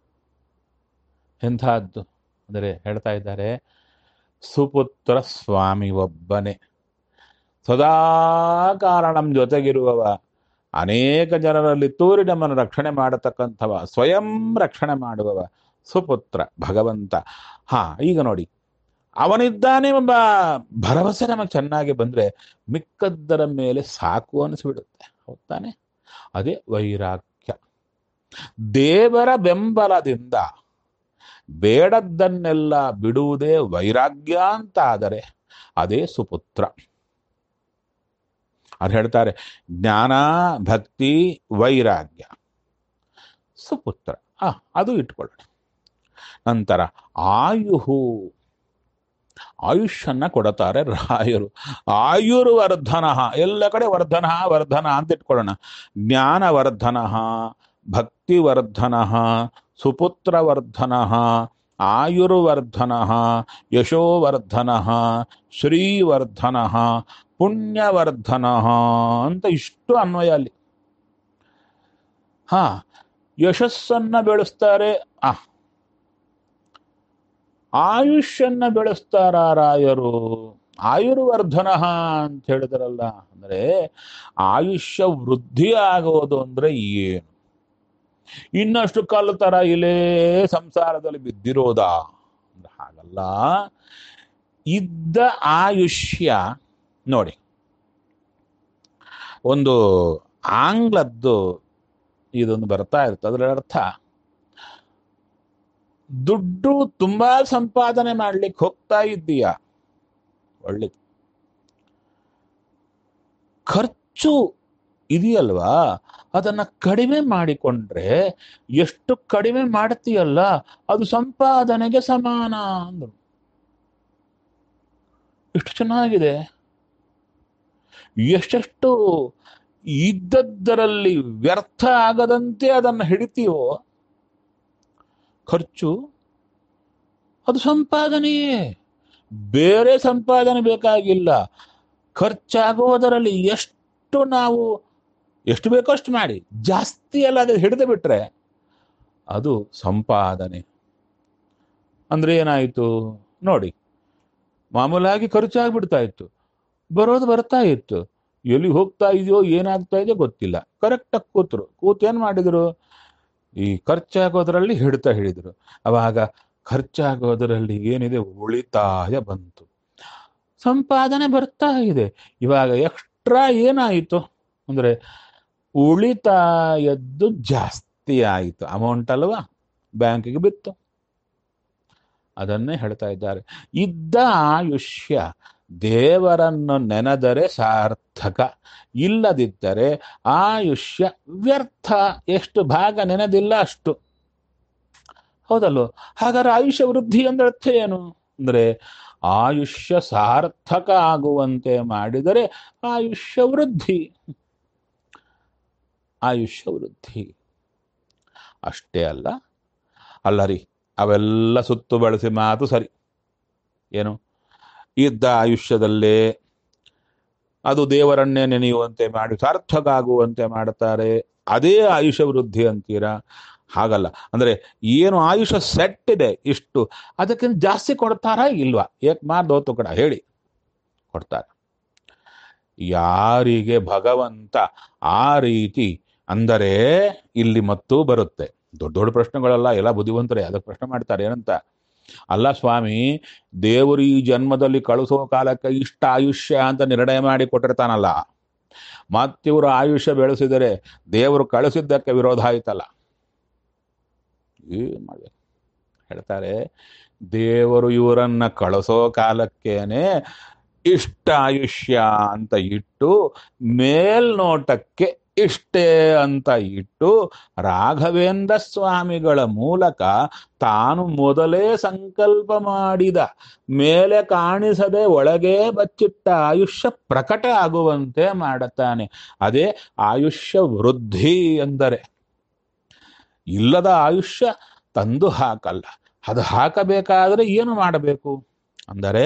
ಎಂಥದ್ದು ಅಂದರೆ ಹೇಳ್ತಾ ಇದ್ದಾರೆ, ಸುಪುತ್ರ ಸ್ವಾಮಿ ಒಬ್ಬನೇ, ಸದಾ ಕಾರಣಂ ಜೊತೆಗಿರುವವ, ಅನೇಕ ಜನರಲ್ಲಿ ತೂರಿ ನಮ್ಮನ್ನು ರಕ್ಷಣೆ ಮಾಡತಕ್ಕಂಥವ, ಸ್ವಯಂ ರಕ್ಷಣೆ ಮಾಡುವವ ಸುಪುತ್ರ ಭಗವಂತ. ಹಾ, ಈಗ ನೋಡಿ, ಅವನಿದ್ದಾನೆ ಎಂಬ ಭರವಸೆ ನಮಗೆ ಚೆನ್ನಾಗಿ ಬಂದ್ರೆ ಮಿಕ್ಕದ್ದರ ಮೇಲೆ ಸಾಕು ಅನಿಸ್ಬಿಡುತ್ತೆ. ಹೌದಾನೆ? ಅದೇ ವೈರಾಗ್ಯ. ದೇವರ ಬೆಂಬಲದಿಂದ ಬೇಡದ್ದನ್ನೆಲ್ಲ ಬಿಡುವುದೇ ವೈರಾಗ್ಯ ಅಂತ ಆದರೆ ಅದೇ ಸುಪುತ್ರ. ಅದು ಹೇಳ್ತಾರೆ, ಜ್ಞಾನ, ಭಕ್ತಿ, ವೈರಾಗ್ಯ, ಸುಪುತ್ರ. ಆ ಅದು ಇಟ್ಕೊಳ್ಳೋಣ. ನಂತರ ಆಯುಹು, ಆಯುಷನ್ನ ಕೊಡುತ್ತಾರೆ ರಾಯರು. ಆಯುರ್ವರ್ಧನ, ಎಲ್ಲ ಕಡೆ ವರ್ಧನ ವರ್ಧನ ಅಂತ ಇಟ್ಕೊಳ್ಳೋಣ. ಜ್ಞಾನವರ್ಧನ, ಭಕ್ತಿವರ್ಧನ, ಸುಪುತ್ರವರ್ಧನ, ಆಯುರ್ವರ್ಧನ, ಯಶೋವರ್ಧನ, ಶ್ರೀವರ್ಧನ, ಪುಣ್ಯವರ್ಧನ ಅಂತ ಇಷ್ಟು ಅನ್ವಯ ಅಲ್ಲಿ. ಹಾ, ಯಶಸ್ಸನ್ನ ಬೆಳೆಸ್ತಾರೆ. ಆ ಆಯುಷ್ಯನ್ನ ಬೆಳೆಸ್ತಾರ ರಾಯರು. ಆಯುರ್ವರ್ಧನ ಅಂತ ಹೇಳಿದ್ರಲ್ಲ, ಅಂದ್ರೆ ಆಯುಷ್ಯ ವೃದ್ಧಿ ಆಗೋದು ಅಂದ್ರೆ ಏನು? ಇನ್ನಷ್ಟು ಕಾಲ ತರ ಇಲ್ಲೇ ಸಂಸಾರದಲ್ಲಿ ಬಿದ್ದಿರೋದಾ? ಅಂದ್ರೆ ಹಾಗಲ್ಲ. ಇದ್ದ ಆಯುಷ್ಯ ನೋಡಿ, ಒಂದು ಆಂಗ್ಲದ್ದು ಇದೊಂದು ಬರ್ತಾ ಇರುತ್ತೆ. ಅದರ ಅರ್ಥ, ದುಡ್ಡು ತುಂಬಾ ಸಂಪಾದನೆ ಮಾಡ್ಲಿಕ್ಕೆ ಹೋಗ್ತಾ ಇದ್ದೀಯ, ಒಳ್ಳೇದು. ಖರ್ಚು ಇದೆಯಲ್ವಾ, ಅದನ್ನ ಕಡಿಮೆ ಮಾಡಿಕೊಂಡ್ರೆ ಎಷ್ಟು ಕಡಿಮೆ ಮಾಡ್ತೀಯಲ್ಲ ಅದು ಸಂಪಾದನೆಗೆ ಸಮಾನ ಅಂದ್ರು. ಎಷ್ಟು ಚೆನ್ನಾಗಿದೆ. ಎಷ್ಟೆಷ್ಟು ಇದ್ದದ್ದರಲ್ಲಿ ವ್ಯರ್ಥ ಆಗದಂತೆ ಅದನ್ನು ಹಿಡಿತೀವೋ ಖರ್ಚು ಅದು ಸಂಪಾದನೆಯೇ, ಬೇರೆ ಸಂಪಾದನೆ ಬೇಕಾಗಿಲ್ಲ. ಖರ್ಚಾಗೋದರಲ್ಲಿ ಎಷ್ಟು ನಾವು ಎಷ್ಟು ಬೇಕೋ ಅಷ್ಟು ಮಾಡಿ, ಜಾಸ್ತಿ ಎಲ್ಲ ಅದು ಹಿಡಿದು ಬಿಟ್ರೆ ಅದು ಸಂಪಾದನೆ. ಅಂದ್ರೆ ಏನಾಯಿತು ನೋಡಿ, ಮಾಮೂಲಾಗಿ ಖರ್ಚಾಗ್ಬಿಡ್ತಾ ಇತ್ತು, ಬರೋದು ಬರ್ತಾ ಇತ್ತು, ಎಲ್ಲಿ ಹೋಗ್ತಾ ಇದೆಯೋ ಏನಾಗ್ತಾ ಇದೆಯೋ ಗೊತ್ತಿಲ್ಲ. ಕರೆಕ್ಟಾಗಿ ಕೂತರು, ಕೂತು ಏನು ಮಾಡಿದ್ರು, ಈ ಖರ್ಚಾಗೋದ್ರಲ್ಲಿ ಹಿಡ್ತಾ ಹಿಡಿದ್ರು. ಅವಾಗ ಖರ್ಚಾಗೋದರಲ್ಲಿ ಏನಿದೆ ಉಳಿತಾಯ ಬಂತು, ಸಂಪಾದನೆ ಬರ್ತಾ ಇದೆ. ಇವಾಗ ಎಕ್ಸ್ಟ್ರಾ ಏನಾಯಿತು ಅಂದ್ರೆ ಉಳಿತಾಯದ್ದು ಜಾಸ್ತಿ ಆಯಿತು, ಅಮೌಂಟ್ ಅಲ್ವಾ, ಬ್ಯಾಂಕಿಗೆ ಬಿತ್ತು. ಅದನ್ನೇ ಹೇಳ್ತಾ ಇದ್ದಾರೆ, ಇದ್ದ ಆಯುಷ್ಯ ದೇವರನ್ನು ನೆನೆದರೆ ಸಾರ್ಥಕ, ಇಲ್ಲದಿದ್ದರೆ ಆಯುಷ್ಯ ವ್ಯರ್ಥ. ಎಷ್ಟು ಭಾಗ ನೆನೆದಿಲ್ಲ ಅಷ್ಟು. ಹೌದಲ್ವ? ಹಾಗಾದ್ರೆ ಆಯುಷ್ಯ ವೃದ್ಧಿ ಅಂದ್ರೆ ಅರ್ಥ ಏನು ಅಂದ್ರೆ, ಆಯುಷ್ಯ ಸಾರ್ಥಕ ಆಗುವಂತೆ ಮಾಡಿದರೆ ಆಯುಷ್ಯ ವೃದ್ಧಿ. ಆಯುಷ್ಯ ವೃದ್ಧಿ ಅಷ್ಟೇ ಅಲ್ಲ, ಅಲ್ಲರಿ ಅವೆಲ್ಲ ಸುತ್ತು ಬಳಸಿ ಮಾತು ಸರಿ. ಏನು, ಇದ್ದ ಆಯುಷ್ಯದಲ್ಲೇ ಅದು ದೇವರನ್ನೇ ನೆನೆಯುವಂತೆ ಮಾಡಿ ಸಾರ್ಥಕ ಆಗುವಂತೆ ಮಾಡ್ತಾರೆ, ಅದೇ ಆಯುಷ್ಯ ವೃದ್ಧಿ ಅಂತೀರಾ? ಹಾಗಲ್ಲ. ಅಂದ್ರೆ ಏನು ಆಯುಷ್ಯ ಸೆಟ್ ಇದೆ ಇಷ್ಟು, ಅದಕ್ಕಿಂತ ಜಾಸ್ತಿ ಕೊಡ್ತಾರಾ ಇಲ್ವಾ? ಏಕ್ ಮಾರ್ ದೋತು ಕಡ ಹೇಳಿ, ಕೊಡ್ತಾರೆ. ಯಾರಿಗೆ ಭಗವಂತ ಆ ರೀತಿ ಅಂದರೆ, ಇಲ್ಲಿ ಮತ್ತೂ ಬರುತ್ತೆ ದೊಡ್ಡ ದೊಡ್ಡ ಪ್ರಶ್ನೆಗಳೆಲ್ಲ, ಎಲ್ಲ ಬುದ್ಧಿವಂತರೇ ಅದಕ್ಕೆ ಪ್ರಶ್ನೆ ಮಾಡ್ತಾರೆ. ಏನಂತ, ಅಲ್ಲ ಸ್ವಾಮಿ, ದೇವರು ಈ ಜನ್ಮದಲ್ಲಿ ಕಳಿಸೋ ಕಾಲಕ್ಕೆ ಇಷ್ಟ ಆಯುಷ್ಯ ಅಂತ ನಿರ್ಣಯ ಮಾಡಿ ಕೊಟ್ಟಿರ್ತಾನಲ್ಲ, ಮತ್ತಿವರು ಆಯುಷ್ಯ ಬೆಳೆಸಿದರೆ ದೇವರು ಕಳಿಸಿದ್ದಕ್ಕೆ ವಿರೋಧ ಆಯ್ತಲ್ಲ, ಏನ್ ಮಾಡ್ಬೇಕು? ಹೇಳ್ತಾರೆ, ದೇವರು ಇವರನ್ನ ಕಳಿಸೋ ಕಾಲಕ್ಕೇನೆ ಇಷ್ಟ ಆಯುಷ್ಯ ಅಂತ ಇಟ್ಟು, ಮೇಲ್ನೋಟಕ್ಕೆ ಇಷ್ಟೇ ಅಂತ ಇಟ್ಟು, ರಾಘವೇಂದ್ರ ಸ್ವಾಮಿಗಳ ಮೂಲಕ ತಾನು ಮೊದಲೇ ಸಂಕಲ್ಪ ಮಾಡಿದ ಮೇಲೆ ಕಾಣಿಸದೆ ಒಳಗೆ ಬಚ್ಚಿಟ್ಟ ಆಯುಷ್ಯ ಪ್ರಕಟ ಆಗುವಂತೆ ಮಾಡುತ್ತಾನೆ. ಅದೇ ಆಯುಷ್ಯ ವೃದ್ಧಿ ಎಂದರೆ. ಇಲ್ಲದ ಆಯುಷ್ಯ ತಂದು ಹಾಕಲ್ಲ. ಅದು ಹಾಕಬೇಕಾದ್ರೆ ಏನು ಮಾಡಬೇಕು ಅಂದರೆ,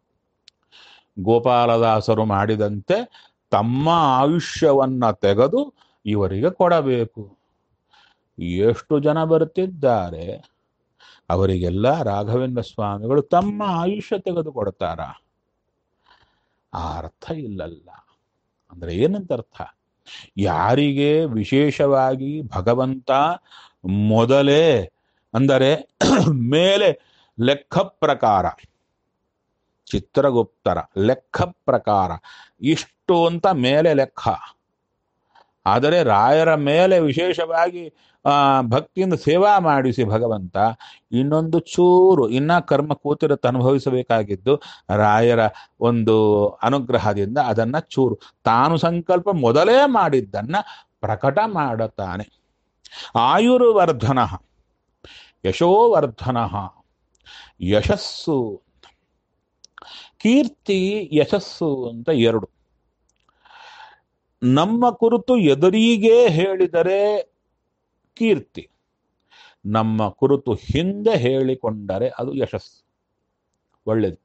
ಗೋಪಾಲದಾಸರು ಮಾಡಿದಂತೆ ತಮ್ಮ ಆಯುಷ್ಯವನ್ನ ತೆಗೆದು ಇವರಿಗೆ ಕೊಡಬೇಕು. ಎಷ್ಟು ಜನ ಬರ್ತಿದ್ದಾರೆ, ಅವರಿಗೆಲ್ಲ ರಾಘವೇಂದ್ರ ಸ್ವಾಮಿಗಳು ತಮ್ಮ ಆಯುಷ್ಯ ತೆಗೆದು ಕೊಡ್ತಾರ? ಆ ಅರ್ಥ ಇಲ್ಲಲ್ಲ. ಅಂದ್ರೆ ಏನಂತ ಅರ್ಥ, ಯಾರಿಗೆ ವಿಶೇಷವಾಗಿ ಭಗವಂತ ಮೊದಲೇ ಅಂದರೆ ಮೇಲೆ ಲೆಕ್ಕ ಪ್ರಕಾರ, ಚಿತ್ರಗುಪ್ತರ ಲೆಕ್ಕ ಪ್ರಕಾರ ಇಷ್ಟು ಅಂತ ಮೇಲೆ ಲೆಕ್ಕ, ಆದರೆ ರಾಯರ ಮೇಲೆ ವಿಶೇಷವಾಗಿ ಆ ಭಕ್ತಿಯಿಂದ ಸೇವಾ ಮಾಡಿಸಿ ಭಗವಂತ ಇನ್ನೊಂದು ಚೂರು ಇನ್ನ ಕರ್ಮ ಕೂತಿರುತ್ತೆ ಅನುಭವಿಸಬೇಕಾಗಿದ್ದು, ರಾಯರ ಒಂದು ಅನುಗ್ರಹದಿಂದ ಅದನ್ನ ಚೂರು ತಾನು ಸಂಕಲ್ಪ ಮೊದಲೇ ಮಾಡಿದ್ದನ್ನ ಪ್ರಕಟ ಮಾಡುತ್ತಾನೆ. ಆಯುರ್ವರ್ಧನ ಯಶೋವರ್ಧನ, ಯಶಸ್ಸು ಕೀರ್ತಿ ಯಶಸ್ಸು ಅಂತ ಎರಡು. ನಮ್ಮ ಕುರಿತು ಎದುರಿಗೆ ಹೇಳಿದರೆ ಕೀರ್ತಿ, ನಮ್ಮ ಕುರಿತು ಹಿಂದೆ ಹೇಳಿಕೊಂಡರೆ ಅದು ಯಶಸ್ಸು, ಒಳ್ಳೆಯದು.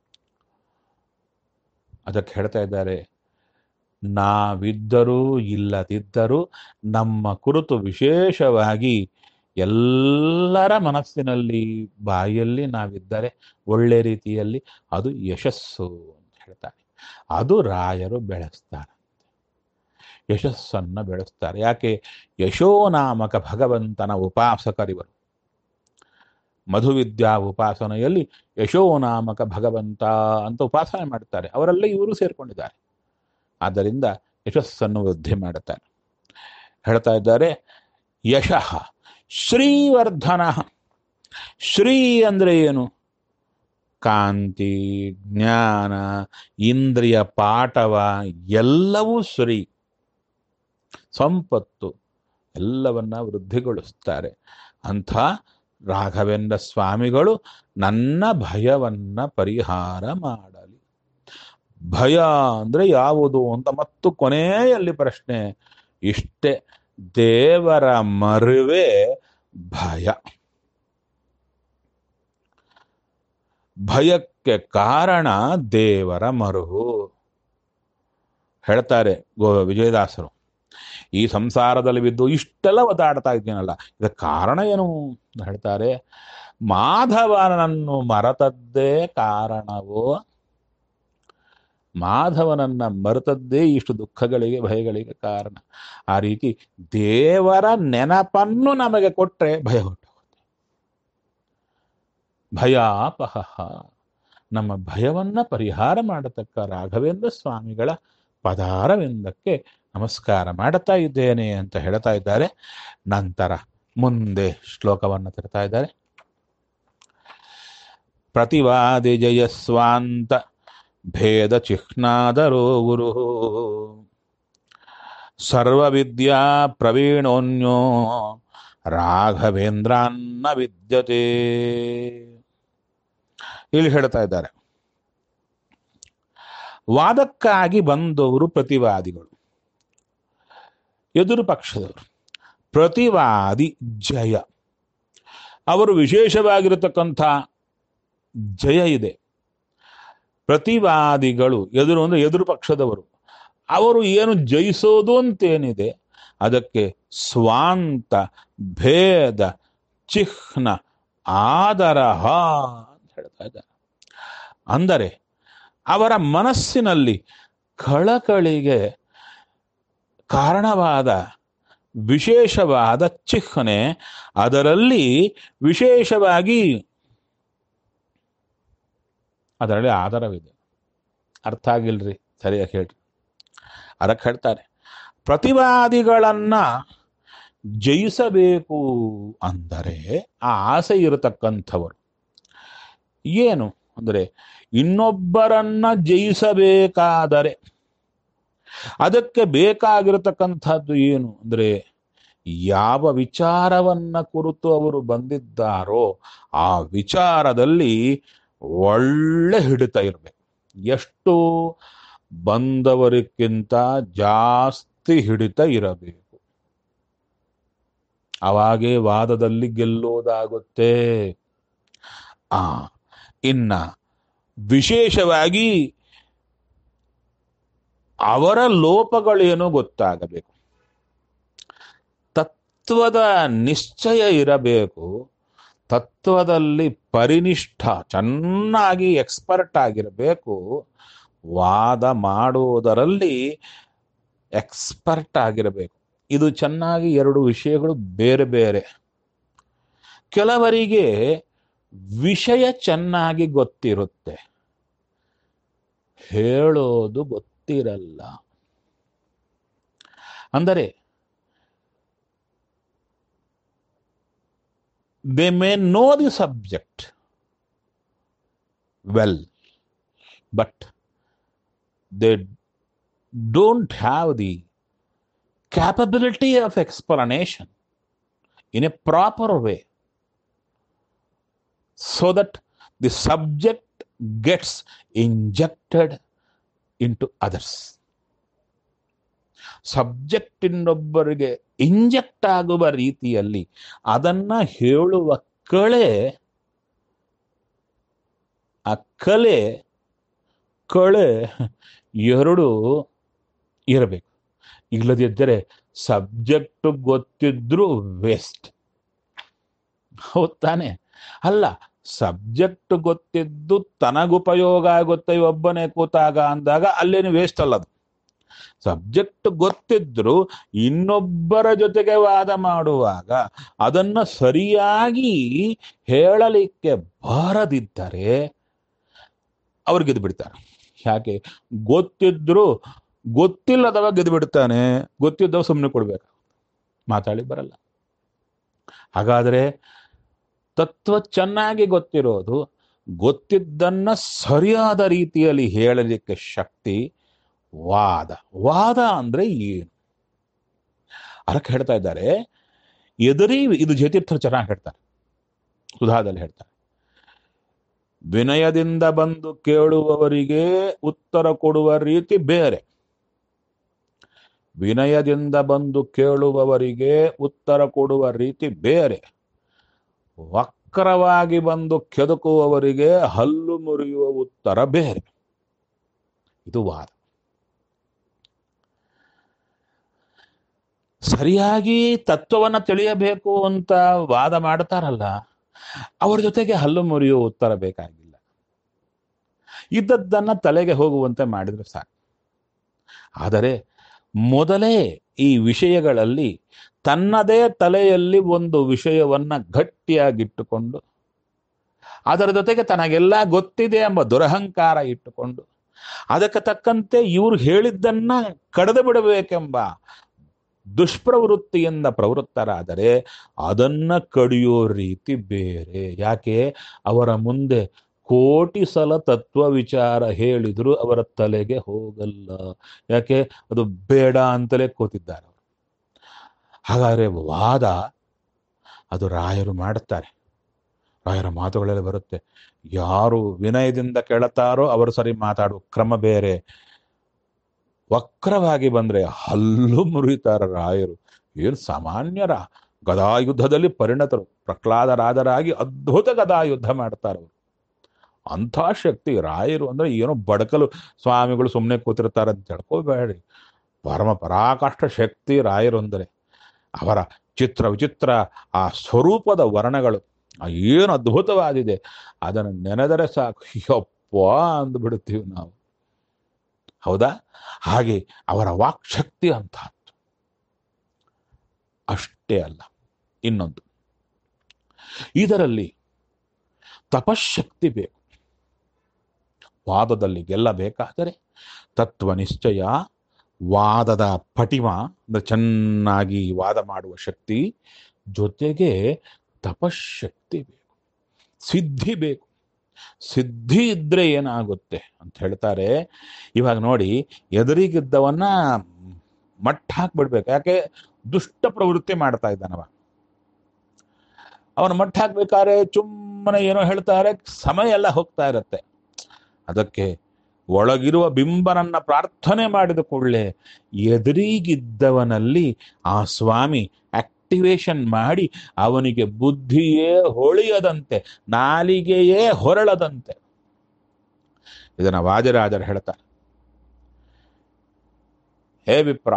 ಅದಕ್ಕೆ ಹೇಳ್ತಾ ಇದ್ದಾರೆ, ನಾವಿದ್ದರೂ ಇಲ್ಲದಿದ್ದರೂ ನಮ್ಮ ಕುರಿತು ವಿಶೇಷವಾಗಿ ಎಲ್ಲರ ಮನಸ್ಸಿನಲ್ಲಿ ಬಾಯಲ್ಲಿ ನಾವಿದ್ದರೆ ಒಳ್ಳೆ ರೀತಿಯಲ್ಲಿ ಅದು ಯಶಸ್ಸು ಅಂತ ಹೇಳ್ತಾರೆ. ಅದು ರಾಯರು ಬೆಳೆಸ್ತಾರೆ, ಯಶಸ್ಸನ್ನ ಬೆಳೆಸ್ತಾರೆ. ಯಾಕೆ? ಯಶೋನಾಮಕ ಭಗವಂತನ ಉಪಾಸಕರಿವರು. ಮಧುವಿದ್ಯಾ ಉಪಾಸನೆಯಲ್ಲಿ ಯಶೋನಾಮಕ ಭಗವಂತ ಅಂತ ಉಪಾಸನೆ ಮಾಡ್ತಾರೆ, ಅವರೆಲ್ಲ ಇವರು ಸೇರ್ಕೊಂಡಿದ್ದಾರೆ. ಆದ್ದರಿಂದ ಯಶಸ್ಸನ್ನು ವೃದ್ಧಿ ಮಾಡುತ್ತಾರೆ. ಹೇಳ್ತಾ ಇದ್ದಾರೆ, ಯಶಃ ಶ್ರೀವರ್ಧನ. ಶ್ರೀ ಅಂದ್ರೆ ಏನು? ಕಾಂತಿ, ಜ್ಞಾನ, ಇಂದ್ರಿಯ ಪಾಠವ ಎಲ್ಲವೂ ಶ್ರೀ, ಸಂಪತ್ತು ಎಲ್ಲವನ್ನ ವೃದ್ಧಿಗೊಳಿಸ್ತಾರೆ. ಅಂಥ ರಾಘವೇಂದ್ರ ಸ್ವಾಮಿಗಳು ನನ್ನ ಭಯವನ್ನ ಪರಿಹಾರ ಮಾಡಲಿ. ಭಯ ಅಂದ್ರೆ ಯಾವುದು ಅಂತ ಮತ್ತು ಕೊನೆಯಲ್ಲಿ ಪ್ರಶ್ನೆ ಇಷ್ಟೇ, ದೇವರ ಮರುವೆ ಭಯ. ಭಯಕ್ಕೆ ಕಾರಣ ದೇವರ ಮರುವು. ಹೇಳ್ತಾರೆ ಗೋ ವಿಜಯದಾಸರು, ಈ ಸಂಸಾರದಲ್ಲಿ ಬಿದ್ದು ಇಷ್ಟೆಲ್ಲ ಒದ್ದಾಡ್ತಾ ಇದ್ದೀನಲ್ಲ, ಇದಕ್ಕೆ ಕಾರಣ ಏನು ಅಂತ ಹೇಳ್ತಾರೆ. ಮಾಧವನನ್ನು ಮರೆತದ್ದೇ ಕಾರಣವೋ, ಮಾಧವನನ್ನ ಮರೆತದ್ದೇ ಇಷ್ಟು ದುಃಖಗಳಿಗೆ ಭಯಗಳಿಗೆ ಕಾರಣ. ಆ ರೀತಿ ದೇವರ ನೆನಪನ್ನು ನಮಗೆ ಕೊಟ್ರೆ ಭಯ ಹೊರಟೋಗುತ್ತೆ. ಭಯಾಪಹ, ನಮ್ಮ ಭಯವನ್ನ ಪರಿಹಾರ ಮಾಡತಕ್ಕ ರಾಘವೇಂದ್ರ ಸ್ವಾಮಿಗಳ ಪದಾರವಿಂದಕ್ಕೆ ನಮಸ್ಕಾರ ಮಾಡುತ್ತಾ ಇದ್ದೇನೆ ಅಂತ ಹೇಳ್ತಾ ಇದ್ದಾರೆ. ನಂತರ ಮುಂದೆ ಶ್ಲೋಕವನ್ನು ತರ್ತಾ ಇದ್ದಾರೆ. ಪ್ರತಿವಾದಿ ಜಯಸ್ವಾಂತ ಭೇದ ಚಿಹ್ನಾದರೋ ಗುರು ಸರ್ವವಿದ್ಯಾ ಪ್ರವೀಣೋನ್ಯೋ ರಾಘವೇಂದ್ರಾನ್ನ ವಿದ್ಯತೆ. ಇಲ್ಲಿ ಹೇಳ್ತಾ ಇದ್ದಾರೆ, ವಾದಕ್ಕಾಗಿ ಬಂದವರು ಪ್ರತಿವಾದಿಗಳು, ಎದುರು ಪಕ್ಷದವರು. ಪ್ರತಿವಾದಿ ಜಯ, ಅವರು ವಿಶೇಷವಾಗಿರತಕ್ಕಂಥ ಜಯ ಇದೆ. ಪ್ರತಿವಾದಿಗಳು ಎದುರು ಅಂದ್ರೆ ಎದುರು ಪಕ್ಷದವರು, ಅವರು ಏನು ಜಯಿಸೋದು ಅಂತೇನಿದೆ ಅದಕ್ಕೆ ಸ್ವಾಂತ ಭೇದ ಚಿಹ್ನ ಆದರಹ ಅಂತ ಹೇಳ್ತಾ ಇದ್ದಾರೆ. ಅಂದರೆ ಅವರ ಮನಸ್ಸಿನಲ್ಲಿ ಕಳಕಳಿಗೆ ಕಾರಣವಾದ ವಿಶೇಷವಾದ ಚಿಹ್ನೆ, ಅದರಲ್ಲಿ ವಿಶೇಷವಾಗಿ ಅದರಲ್ಲಿ ಆಧಾರವಿದೆ. ಅರ್ಥ ಆಗಿಲ್ರಿ, ಸರಿಯಾಗಿ ಹೇಳ್ರಿ. ಅದಕ್ಕೆ ಹೇಳ್ತಾರೆ, ಪ್ರತಿವಾದಿಗಳನ್ನ ಜಯಿಸಬೇಕು ಅಂದರೆ ಆ ಆಸೆ ಇರತಕ್ಕಂಥವರು ಏನು ಅಂದರೆ, ಇನ್ನೊಬ್ಬರನ್ನ ಜಯಿಸಬೇಕಾದರೆ ಅದಕ್ಕೆ ಬೇಕಾಗಿರತಕ್ಕಂಥದ್ದು ಏನು ಅಂದರೆ, ಯಾವ ವಿಚಾರವನ್ನ ಕುರಿತು ಅವರು ಬಂದಿದ್ದಾರೋ ಆ ವಿಚಾರದಲ್ಲಿ ಒಳ್ಳೆ ಹಿಡಿತ ಇರಬೇಕು. ಎಷ್ಟು ಬಂದವರಿಗಿಂತ ಜಾಸ್ತಿ ಹಿಡಿತ ಇರಬೇಕು, ಅವಾಗೇ ವಾದದಲ್ಲಿ ಗೆಲ್ಲೋದಾಗುತ್ತೆ. ಆ ಇನ್ನ ವಿಶೇಷವಾಗಿ ಅವರ ಲೋಪಗಳೇನು ಗೊತ್ತಾಗಬೇಕು, ತತ್ವದ ನಿಶ್ಚಯ ಇರಬೇಕು, ತತ್ವದಲ್ಲಿ ಪರಿನಿಷ್ಠ ಚೆನ್ನಾಗಿ ಎಕ್ಸ್ಪರ್ಟ್ ಆಗಿರಬೇಕು, ವಾದ ಮಾಡುವುದರಲ್ಲಿ ಎಕ್ಸ್ಪರ್ಟ್ ಆಗಿರಬೇಕು. ಇದು ಚೆನ್ನಾಗಿ ಎರಡು ವಿಷಯಗಳು ಬೇರೆ ಬೇರೆ. ಕೆಲವರಿಗೆ ವಿಷಯ ಚೆನ್ನಾಗಿ ಗೊತ್ತಿರುತ್ತೆ, ಹೇಳೋದು ಗೊತ್ತಿರಲ್ಲ. ಅಂದರೆ they may know the subject well, but they don't have the capability of explanation in a proper way, so that the subject gets injected into others. Subject ಇನ್ನೊಬ್ಬರಿಗೆ ಇಂಜೆಕ್ಟ್ ಆಗುವ ರೀತಿಯಲ್ಲಿ ಅದನ್ನ ಹೇಳುವ ಕಳೆ, ಆ ಕಲೆ ಕಳೆ ಎರಡು ಇರಬೇಕು. ಇಲ್ಲದಿದ್ದರೆ ಸಬ್ಜೆಕ್ಟ್ ಗೊತ್ತಿದ್ರೂ ವೇಸ್ಟ್. ಹೌದ್ ತಾನೆ? ಅಲ್ಲ, ಸಬ್ಜೆಕ್ಟ್ ಗೊತ್ತಿದ್ದು ತನಗುಪಯೋಗ ಆಗುತ್ತೆ ಒಬ್ಬನೇ ಕೂತಾಗ ಅಂದಾಗ ಅಲ್ಲೇನು ವೇಸ್ಟ್ ಅಲ್ಲದು. ಸಬ್ಜೆಕ್ಟ್ ಗೊತ್ತಿದ್ರು ಇನ್ನೊಬ್ಬರ ಜೊತೆಗೆ ವಾದ ಮಾಡುವಾಗ ಅದನ್ನ ಸರಿಯಾಗಿ ಹೇಳಲಿಕ್ಕೆ ಬಾರದಿದ್ದರೆ ಅವ್ರು ಗೆದ್ದು ಬಿಡ್ತಾರೆ. ಯಾಕೆ? ಗೊತ್ತಿದ್ರು ಗೊತ್ತಿಲ್ಲದವ ಗೆದ್ದು ಬಿಡ್ತಾನೆ, ಗೊತ್ತಿದ್ದವ ಸುಮ್ಮನೆ ಕೊಡ್ಬೇಕು, ಮಾತಾಡಿ ಬರಲ್ಲ. ಹಾಗಾದ್ರೆ ತತ್ವ ಚೆನ್ನಾಗಿ ಗೊತ್ತಿರೋದು, ಗೊತ್ತಿದ್ದನ್ನ ಸರಿಯಾದ ರೀತಿಯಲ್ಲಿ ಹೇಳಲಿಕ್ಕೆ ಶಕ್ತಿ ವಾದ. ವಾದ ಅಂದ್ರೆ ಏನು ಅದಕ್ಕೆ ಹೇಳ್ತಾ ಇದ್ದಾರೆ. ಎದುರಿ ಇದು ಜಯತೀರ್ಥರು ಚೆನ್ನಾಗಿ ಹೇಳ್ತಾರೆ, ಸುಧಾದಲ್ಲಿ ಹೇಳ್ತಾರೆ, ವಿನಯದಿಂದ ಬಂದು ಕೇಳುವವರಿಗೆ ಉತ್ತರ ಕೊಡುವ ರೀತಿ ಬೇರೆ, ವಿನಯದಿಂದ ಬಂದು ಕೇಳುವವರಿಗೆ ಉತ್ತರ ಕೊಡುವ ರೀತಿ ಬೇರೆ. ವಕ್ರವಾಗಿ ಬಂದು ಕೆದಕುವವರಿಗೆ ಹಲ್ಲು ಮುರಿಯುವ ಉತ್ತರ ಬೇರೆ. ಇದು ವಾದ. ಸರಿಯಾಗಿ ತತ್ವವನ್ನ ತಿಳಿಯಬೇಕು ಅಂತ ವಾದ ಮಾಡ್ತಾರಲ್ಲ, ಅವ್ರ ಜೊತೆಗೆ ಹಲ್ಲು ಮುರಿಯುವ ಉತ್ತರ ಬೇಕಾಗಿಲ್ಲ. ಇದ್ದದ್ದನ್ನ ತಲೆಗೆ ಹೋಗುವಂತೆ ಮಾಡಿದ್ರೆ ಸಾಕು. ಆದರೆ ಮೊದಲೇ ಈ ವಿಷಯಗಳಲ್ಲಿ ತನ್ನದೇ ತಲೆಯಲ್ಲಿ ಒಂದು ವಿಷಯವನ್ನ ಗಟ್ಟಿಯಾಗಿಟ್ಟುಕೊಂಡು, ಅದರ ಜೊತೆಗೆ ತನಗೆಲ್ಲ ಗೊತ್ತಿದೆ ಎಂಬ ದುರಹಂಕಾರ ಇಟ್ಟುಕೊಂಡು, ಅದಕ್ಕೆ ತಕ್ಕಂತೆ ಇವ್ರು ಹೇಳಿದ್ದನ್ನ ಕಡಿದು ಬಿಡಬೇಕೆಂಬ ದುಷ್ಪ್ರವೃತ್ತಿಯಿಂದ ಪ್ರವೃತ್ತರಾದರೆ ಅದನ್ನ ಕಡಿಯೋ ರೀತಿ ಬೇರೆ. ಯಾಕೆ? ಅವರ ಮುಂದೆ ಕೋಟಿ ಸಲ ತತ್ವ ವಿಚಾರ ಹೇಳಿದ್ರು ಅವರ ತಲೆಗೆ ಹೋಗಲ್ಲ. ಯಾಕೆ? ಅದು ಬೇಡ ಅಂತಲೇ ಕೂತಿದ್ದಾರೆ. ಹಾಗಾದ್ರೆ ವಾದ ಅದು ರಾಯರು ಮಾಡುತ್ತಾರೆ. ರಾಯರ ಮಾತುಗಳಲ್ಲಿ ಬರುತ್ತೆ, ಯಾರು ವಿನಯದಿಂದ ಕೇಳುತ್ತಾರೋ ಅವರು ಸರಿ ಮಾತಾಡುವ ಕ್ರಮ ಬೇರೆ. ವಕ್ರವಾಗಿ ಬಂದ್ರೆ ಹಲ್ಲು ಮುರಿತಾರ ರಾಯರು. ಏನು ಸಾಮಾನ್ಯರ? ಗದಾಯುದ್ಧದಲ್ಲಿ ಪರಿಣತರು, ಪ್ರಹ್ಲಾದರಾಜರಾಗಿ ಅದ್ಭುತ ಗದಾಯುದ್ಧ ಮಾಡ್ತಾರವರು. ಅಂಥ ಶಕ್ತಿ ರಾಯರು. ಅಂದ್ರೆ ಏನೋ ಬಡಕಲು ಸ್ವಾಮಿಗಳು ಸುಮ್ಮನೆ ಕೂತಿರ್ತಾರೆ ಅಂತ ತಿಳ್ಕೋಬೇಡ್ರಿ. ಪರಮ ಪರಾಕಾಷ್ಠ ಶಕ್ತಿ ರಾಯರು ಅಂದರೆ. ಅವರ ಚಿತ್ರ ವಿಚಿತ್ರ ಆ ಸ್ವರೂಪದ ವರ್ಣಗಳು ಏನು ಅದ್ಭುತವಾದಿದೆ. ಅದನ್ನು ನೆನೆದರೆ ಸಾಕು, ಯಪ್ಪ ಅಂದ್ಬಿಡ್ತೀವಿ ನಾವು. ಹೌದಾ? ಹಾಗೆ ಅವರ ವಾಕ್ಶಕ್ತಿ ಅಂತಹದ್ದು. ಅಷ್ಟೇ ಅಲ್ಲ, ಇನ್ನೊಂದು, ಇದರಲ್ಲಿ ತಪಶಕ್ತಿ ಬೇಕು. ವಾದದಲ್ಲಿ ಗೆಲ್ಲಬೇಕಾದರೆ ತತ್ವ ನಿಶ್ಚಯ, ವಾದದ ಪಟಿಮ ಅಂದ್ರೆ ಚೆನ್ನಾಗಿ ವಾದ ಮಾಡುವ ಶಕ್ತಿ, ಜೊತೆಗೆ ತಪಶಕ್ತಿ ಬೇಕು, ಸಿದ್ಧಿ ಬೇಕು. ಸಿದ್ಧಿ ಇದ್ರೆ ಏನಾಗುತ್ತೆ ಅಂತ ಹೇಳ್ತಾರೆ. ಇವಾಗ ನೋಡಿ, ಎದುರಿಗಿದ್ದವನ್ನ ಮಟ್ಟ ಹಾಕ್ಬಿಡ್ಬೇಕು. ಯಾಕೆ? ದುಷ್ಟ ಪ್ರವೃತ್ತಿ ಮಾಡ್ತಾ ಇದ್ದಾನವ. ಅವನ ಮಟ್ಟ ಹಾಕ್ಬೇಕಾದ್ರೆ ಚುಮ್ಮನೆ ಏನೋ ಹೇಳ್ತಾರೆ, ಸಮಯ ಎಲ್ಲ ಹೋಗ್ತಾ ಇರುತ್ತೆ. ಅದಕ್ಕೆ ಒಳಗಿರುವ ಬಿಂಬನನ್ನ ಪ್ರಾರ್ಥನೆ ಮಾಡಿದ ಕೂಡಲೇ ಎದುರಿಗಿದ್ದವನಲ್ಲಿ ಆ ಸ್ವಾಮಿ ಆಕ್ಟಿವೇಶನ್ ಮಾಡಿ ಅವನಿಗೆ ಬುದ್ಧಿಯೇ ಹೊಳೆಯದಂತೆ, ನಾಲಿಗೆಯೇ ಹೊರಳದಂತೆ. ಇದನ್ನ ವಾದಿರಾಜರು ಹೇಳ್ತಾರೆ. ಹೇ ವಿಪ್ರ,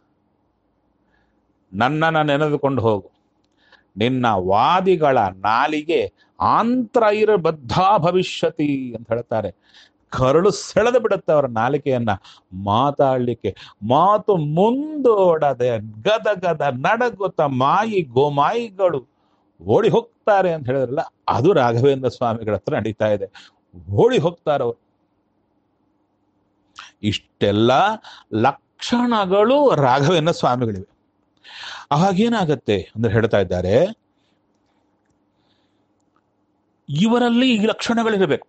ನನ್ನನ್ನು ನೆನೆದುಕೊಂಡು ಹೋಗು. ನಿನ್ನ ವಾದಿಗಳ ನಾಲಿಗೆ ಆಂತ್ರೈರ್ಬದ್ಧ ಭವಿಷ್ಯತಿ ಅಂತ ಹೇಳ್ತಾರೆ. ಕರಳು ಸೆಳೆದು ಬಿಡುತ್ತೆ ಅವರ ನಾಲಿಗೆಯನ್ನ ಮಾತಾಡ್ಲಿಕ್ಕೆ. ಮಾತು ಮುಂದೋಡದೆ ಗದ ಗದ ನಡಗುತ್ತ ಮಾಯಿ ಗೋಮಾಯಿಗಳು ಓಡಿ ಹೋಗ್ತಾರೆ ಅಂತ ಹೇಳಿದ್ರಲ್ಲ, ಅದು ರಾಘವೇಂದ್ರ ಸ್ವಾಮಿಗಳ ಹತ್ರ ನಡೀತಾ ಇದೆ. ಓಡಿ ಹೋಗ್ತಾರವರು. ಇಷ್ಟೆಲ್ಲ ಲಕ್ಷಣಗಳು ರಾಘವೇಂದ್ರ ಸ್ವಾಮಿಗಳಿವೆ. ಅವಾಗೇನಾಗತ್ತೆ ಅಂದ್ರೆ ಹೇಳ್ತಾ ಇದ್ದಾರೆ, ಇವರಲ್ಲಿ ಈ ಲಕ್ಷಣಗಳಿರಬೇಕು.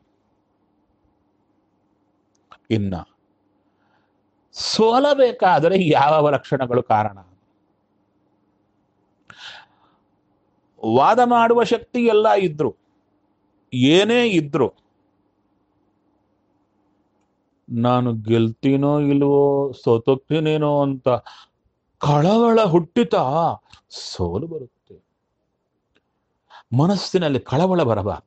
ಇನ್ನ ಸೋಲಬೇಕಾದರೆ ಯಾವ ಲಕ್ಷಣಗಳು ಕಾರಣ? ವಾದ ಮಾಡುವ ಶಕ್ತಿ ಎಲ್ಲ ಇದ್ರು, ಏನೇ ಇದ್ರು, ನಾನು ಗೆಲ್ತೀನೋ ಇಲ್ವೋ, ಸೋತೋಗ್ತೀನೇನೋ ಅಂತ ಕಳವಳ ಹುಟ್ಟಿತ ಸೋಲು ಬರುತ್ತೆ. ಮನಸ್ಸಿನಲ್ಲಿ ಕಳವಳ ಬರಬಾರದು.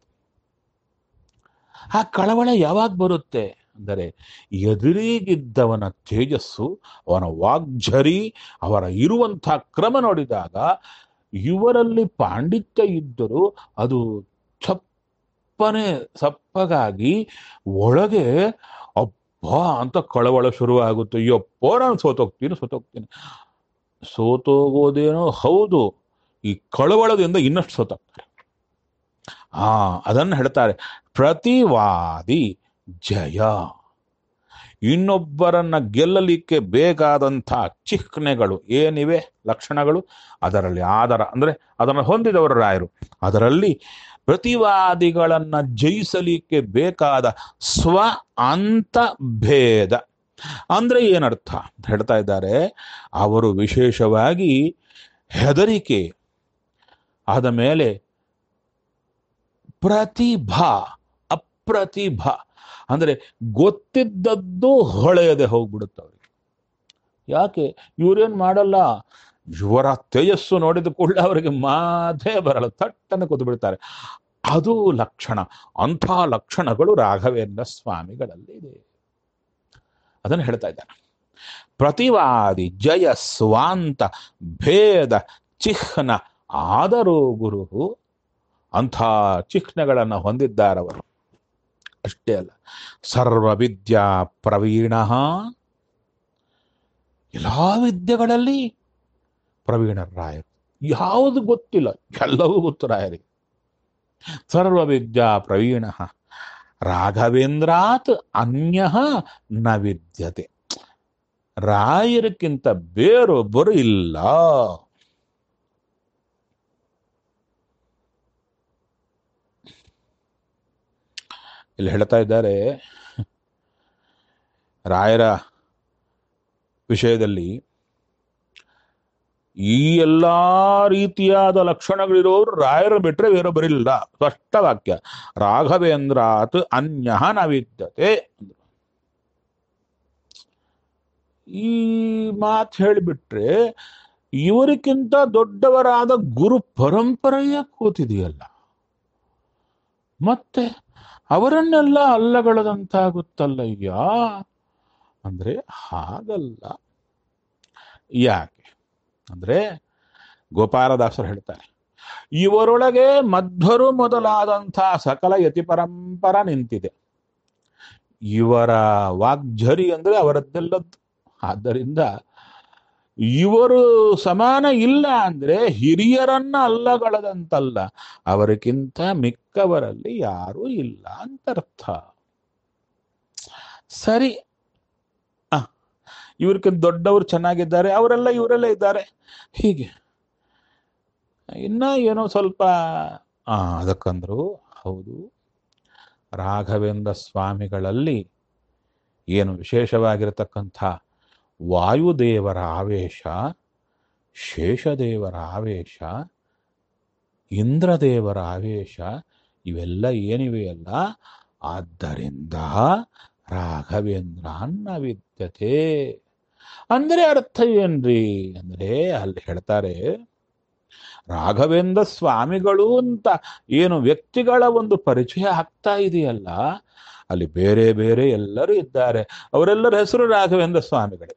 ಆ ಕಳವಳ ಯಾವಾಗ ಬರುತ್ತೆ ಅಂದರೆ, ಎದುರಿಗಿದ್ದವನ ತೇಜಸ್ಸು, ಅವನ ವಾಗ್ಝರಿ, ಅವರ ಇರುವಂಥ ಕ್ರಮ ನೋಡಿದಾಗ ಇವರಲ್ಲಿ ಪಾಂಡಿತ್ಯ ಇದ್ದರೂ ಅದು ಚಪ್ಪನೆ ಸಪ್ಪಗಾಗಿ ಒಳಗೆ ಅಬ್ಬಾ ಅಂತ ಕಳವಳ ಶುರುವಾಗುತ್ತೆ. ಯಪ್ಪೋ ನಾನು ಸೋತೋಗ್ತೀನಿ ಸೋತೋಗ್ತೀನಿ ಸೋತೋಗೋದೇನೋ ಹೌದು, ಈ ಕಳವಳದಿಂದ ಇನ್ನಷ್ಟು ಸೋತಾಗ್ತಾರೆ. ಆ ಅದನ್ನು ಹೇಳ್ತಾರೆ, ಪ್ರತಿವಾದಿ ಜಯ. ಇನ್ನೊಬ್ಬರನ್ನ ಗೆಲ್ಲಲಿಕ್ಕೆ ಬೇಕಾದಂಥ ಚಿಹ್ನೆಗಳು ಏನಿವೆ, ಲಕ್ಷಣಗಳು, ಅದರಲ್ಲಿ ಆಧಾರ ಅಂದ್ರೆ ಅದನ್ನು ಹೊಂದಿದವರು ರಾಯರು. ಅದರಲ್ಲಿ ಪ್ರತಿವಾದಿಗಳನ್ನ ಜಯಿಸಲಿಕ್ಕೆ ಬೇಕಾದ ಸ್ವ ಅಂತ ಭೇದ ಅಂದ್ರೆ ಏನರ್ಥ ಅಂತ ಹೇಳ್ತಾ ಇದ್ದಾರೆ. ಅವರು ವಿಶೇಷವಾಗಿ ಹೆದರಿಕೆ, ಆದ ಮೇಲೆ ಪ್ರತಿಭಾ, ಅಪ್ರತಿಭಾ ಅಂದ್ರೆ ಗೊತ್ತಿದ್ದದ್ದು ಹೊಳೆಯದೆ ಹೋಗ್ಬಿಡುತ್ತೆ ಅವ್ರಿಗೆ. ಯಾಕೆ? ಇವ್ರೇನ್ ಮಾಡಲ್ಲ, ಇವರ ತೇಜಸ್ಸು ನೋಡಿದ ಕೂಡಲೇ ಅವರಿಗೆ ಮಾತೇ ಬರಲ್ಲ, ತಟ್ಟನ್ನು ಕೂತು ಬಿಡ್ತಾರೆ. ಅದು ಲಕ್ಷಣ. ಅಂಥ ಲಕ್ಷಣಗಳು ರಾಘವೇಂದ್ರ ಸ್ವಾಮಿಗಳಲ್ಲಿದೆ. ಅದನ್ನು ಹೇಳ್ತಾ ಇದ್ದಾನೆ. ಪ್ರತಿವಾದಿ ಜಯ ಸ್ವಾಂತ ಭೇದ ಚಿಹ್ನ ಆದರೂ ಗುರು, ಅಂಥ ಚಿಹ್ನೆಗಳನ್ನು ಹೊಂದಿದ್ದಾರವರು. ಅಷ್ಟೇ ಅಲ್ಲ, ಸರ್ವವಿದ್ಯಾ ಪ್ರವೀಣ, ಎಲ್ಲ ವಿದ್ಯೆಗಳಲ್ಲಿ ಪ್ರವೀಣರಾಯರು. ಯಾವುದು ಗೊತ್ತಿಲ್ಲ, ಎಲ್ಲವೂ ಗೊತ್ತು ರಾಯರಿಗೆ. ಸರ್ವವಿದ್ಯಾ ಪ್ರವೀಣ ರಾಘವೇಂದ್ರಾತ್ ಅನ್ಯ ನ ವಿದ್ಯತೆ. ರಾಯರಿಗಿಂತ ಬೇರೊಬ್ಬರು ಇಲ್ಲ. ಇಲ್ಲಿ ಹೇಳ್ತಾ ಇದ್ದಾರೆ, ರಾಯರ ವಿಷಯದಲ್ಲಿ ಈ ಎಲ್ಲಾ ರೀತಿಯಾದ ಲಕ್ಷಣಗಳಿರೋರು ರಾಯರ ಬಿಟ್ರೆ ಬೇರೊಬ್ಬರಿಲ್ಲ. ಸ್ಪಷ್ಟ ವಾಕ್ಯ. ರಾಘವೇಂದ್ರಾತ್ ಅನ್ಯ ನ ವಿದ್ಯತೆ. ಈ ಮಾತು ಹೇಳಿಬಿಟ್ರೆ ಇವರಿಗಿಂತ ದೊಡ್ಡವರಾದ ಗುರು ಪರಂಪರೆಯೇ ಕೂತಿದೆಯಲ್ಲ, ಮತ್ತೆ ಅವರನ್ನೆಲ್ಲ ಅಲ್ಲಗಳದಂತಾಗುತ್ತಲ್ಲಯ್ಯ ಅಂದ್ರೆ ಹಾಗಲ್ಲ. ಯಾಕೆ ಅಂದ್ರೆ ಗೋಪಾಲದಾಸರು ಹೇಳ್ತಾರೆ, ಇವರೊಳಗೆ ಮಧ್ವರು ಮೊದಲಾದಂಥ ಸಕಲ ಯತಿ ಪರಂಪರ ನಿಂತಿದೆ. ಇವರ ವಾಗ್ಝರಿ ಅಂದ್ರೆ ಅವರದ್ದೆಲ್ಲದ್ದು. ಆದ್ದರಿಂದ ಇವರು ಸಮಾನ ಇಲ್ಲ ಅಂದ್ರೆ ಹಿರಿಯರನ್ನ ಅಲ್ಲಗಳದಂತಲ್ಲ, ಅವರಿಗಿಂತ ಮಿಕ್ಕವರಲ್ಲಿ ಯಾರೂ ಇಲ್ಲ ಅಂತರ್ಥ. ಸರಿ, ಆ ಇವ್ರಿಗಿಂತ ದೊಡ್ಡವರು ಚೆನ್ನಾಗಿದ್ದಾರೆ, ಅವರೆಲ್ಲ ಇವರೆಲ್ಲ ಇದ್ದಾರೆ, ಹೀಗೆ ಇನ್ನ ಏನೋ ಸ್ವಲ್ಪ ಆ ಅದಕ್ಕಂದ್ರು ಹೌದು, ರಾಘವೇಂದ್ರ ಸ್ವಾಮಿಗಳಲ್ಲಿ ಏನು ವಿಶೇಷವಾಗಿರತಕ್ಕಂಥ ವಾಯುದೇವರ ಆವೇಶ, ಶೇಷದೇವರ ಆವೇಶ, ಇಂದ್ರದೇವರ ಆವೇಶ, ಇವೆಲ್ಲ ಏನಿವೆಯಲ್ಲ, ಆದ್ದರಿಂದ ರಾಘವೇಂದ್ರ ನ ವಿದ್ಯತೆ ಅಂದ್ರೆ ಅರ್ಥ ಏನ್ರಿ ಅಂದ್ರೆ ಅಲ್ಲಿ ಹೇಳ್ತಾರೆ, ರಾಘವೇಂದ್ರ ಸ್ವಾಮಿಗಳು ಅಂತ ಏನು ವ್ಯಕ್ತಿಗಳ ಒಂದು ಪರಿಚಯ ಆಗ್ತಾ ಇದೆಯಲ್ಲ, ಅಲ್ಲಿ ಬೇರೆ ಬೇರೆ ಎಲ್ಲರೂ ಇದ್ದಾರೆ. ಅವರೆಲ್ಲರ ಹೆಸರು ರಾಘವೇಂದ್ರ ಸ್ವಾಮಿಗಳೇ,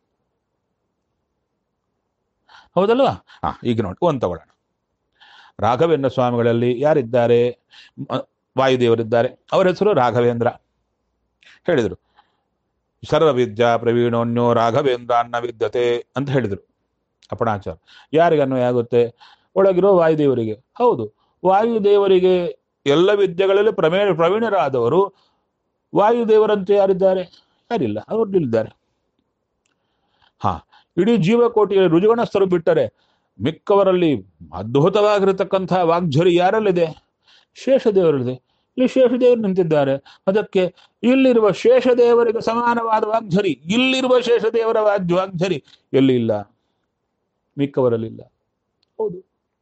ಹೌದಲ್ವಾ? ಹಾ, ಈಗ ನೋಡಿ ಒಂದು ತಗೊಳ್ಳೋಣ. ರಾಘವೇಂದ್ರ ಸ್ವಾಮಿಗಳಲ್ಲಿ ಯಾರಿದ್ದಾರೆ? ವಾಯುದೇವರಿದ್ದಾರೆ, ಅವರ ಹೆಸರು ರಾಘವೇಂದ್ರ. ಹೇಳಿದರು ಸರ್ವವಿದ್ಯಾ ಪ್ರವೀಣೋನ್ಯೋ ರಾಘವೇಂದ್ರ ಅನ್ನ ವಿದ್ಯತೆ ಅಂತ ಹೇಳಿದರು ಅಪ್ಪಣಾಚಾರ್ಯ. ಯಾರಿಗನ್ವಯ ಆಗುತ್ತೆ? ಒಳಗಿರೋ ವಾಯುದೇವರಿಗೆ. ಹೌದು, ವಾಯುದೇವರಿಗೆ ಎಲ್ಲ ವಿದ್ಯೆಗಳಲ್ಲಿ ಪ್ರಮೇಣ ಪ್ರವೀಣರಾದವರು ವಾಯುದೇವರಂತೆ ಯಾರಿದ್ದಾರೆ? ಯಾರಿಲ್ಲ, ಅವ್ರನ್ನಿದ್ದಾರೆ. ಹಾ, ಇಡೀ ಜೀವಕೋಟಿಯಲ್ಲಿ ರುಜುಗಣಸ್ಥರು ಬಿಟ್ಟರೆ ಮಿಕ್ಕವರಲ್ಲಿ ಅದ್ಭುತವಾಗಿರತಕ್ಕಂಥ ವಾಗ್ಝರಿ ಯಾರಲ್ಲಿದೆ? ಶೇಷದೇವರಲ್ಲಿದೆ. ಇಲ್ಲಿ ಶೇಷದೇವರು ನಿಂತಿದ್ದಾರೆ. ಅದಕ್ಕೆ ಇಲ್ಲಿರುವ ಶೇಷದೇವರಿಗೆ ಸಮಾನವಾದ ವಾಗ್ಝರಿ, ಇಲ್ಲಿರುವ ಶೇಷದೇವರ ವಾಗ್ ವಾಗ್ಝರಿ ಎಲ್ಲಿ ಇಲ್ಲ? ಮಿಕ್ಕವರಲ್ಲಿಲ್ಲ. ಹೌದು.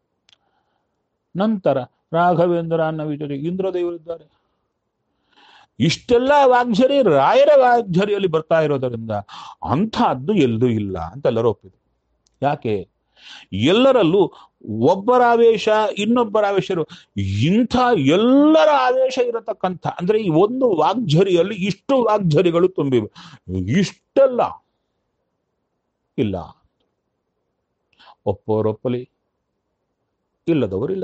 ನಂತರ ರಾಘವೇಂದ್ರ ಅನ್ನೋ ವಿಚಾರ ಇಂದ್ರದೇವರಿದ್ದಾರೆ. ಇಷ್ಟೆಲ್ಲ ವಾಗ್ಝರಿ ರಾಯರ ವಾಗ್ಝರಿಯಲ್ಲಿ ಬರ್ತಾ ಇರೋದರಿಂದ ಅಂಥದ್ದು ಎಲ್ಲೂ ಇಲ್ಲ ಅಂತ ಎಲ್ಲರೂ ಒಪ್ಪಿದ್ರು. ಯಾಕೆ? ಎಲ್ಲರಲ್ಲೂ ಒಬ್ಬರ ಆವೇಶ ಇನ್ನೊಬ್ಬರ ಆವೇಶರು, ಇಂಥ ಎಲ್ಲರ ಆವೇಶ ಇರತಕ್ಕಂಥ ಅಂದ್ರೆ ಈ ಒಂದು ವಾಗ್ಝರಿಯಲ್ಲಿ ಇಷ್ಟು ವಾಗ್ಝರಿಗಳು ತುಂಬಿವೆ, ಇಷ್ಟೆಲ್ಲ ಇಲ್ಲ. ಒಪ್ಪೋರೊಪ್ಪಲಿ, ಇಲ್ಲದವರಿಲ್ಲ.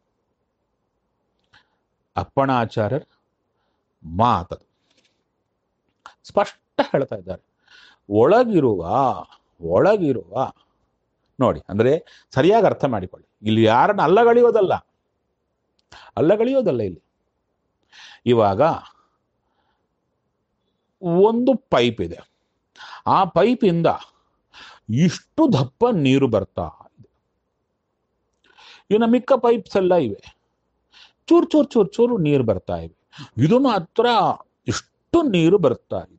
ಅಪ್ಪಣಾಚಾರ್ಯರ ಮಾತದು ಸ್ಪಷ್ಟ ಹೇಳ್ತಾ ಇದ್ದಾರೆ. ಒಳಗಿರುವ ಒಳಗಿರುವ ನೋಡಿ, ಅಂದ್ರೆ ಸರಿಯಾಗಿ ಅರ್ಥ ಮಾಡಿಕೊಳ್ಳಿ. ಇಲ್ಲಿ ಯಾರನ್ನ ಅಲ್ಲಗಳೆಯೋದಲ್ಲ, ಅಲ್ಲಗಳೆಯೋದಲ್ಲ ಇಲ್ಲಿ. ಇವಾಗ ಒಂದು ಪೈಪ್ ಇದೆ, ಆ ಪೈಪಿಂದ ಇಷ್ಟು ದಪ್ಪ ನೀರು ಬರ್ತಾ ಇದೆ. ಇನ್ನು ಮಿಕ್ಕ ಪೈಪ್ಸ್ ಎಲ್ಲ ಇವೆ, ಚೂರು ಚೂರು ಚೂರು ಚೂರು ನೀರು ಬರ್ತಾ ಇವೆ. ಇದು ಮಾತ್ರ ಇಷ್ಟು ನೀರು ಬರ್ತಾ ಇದೆ.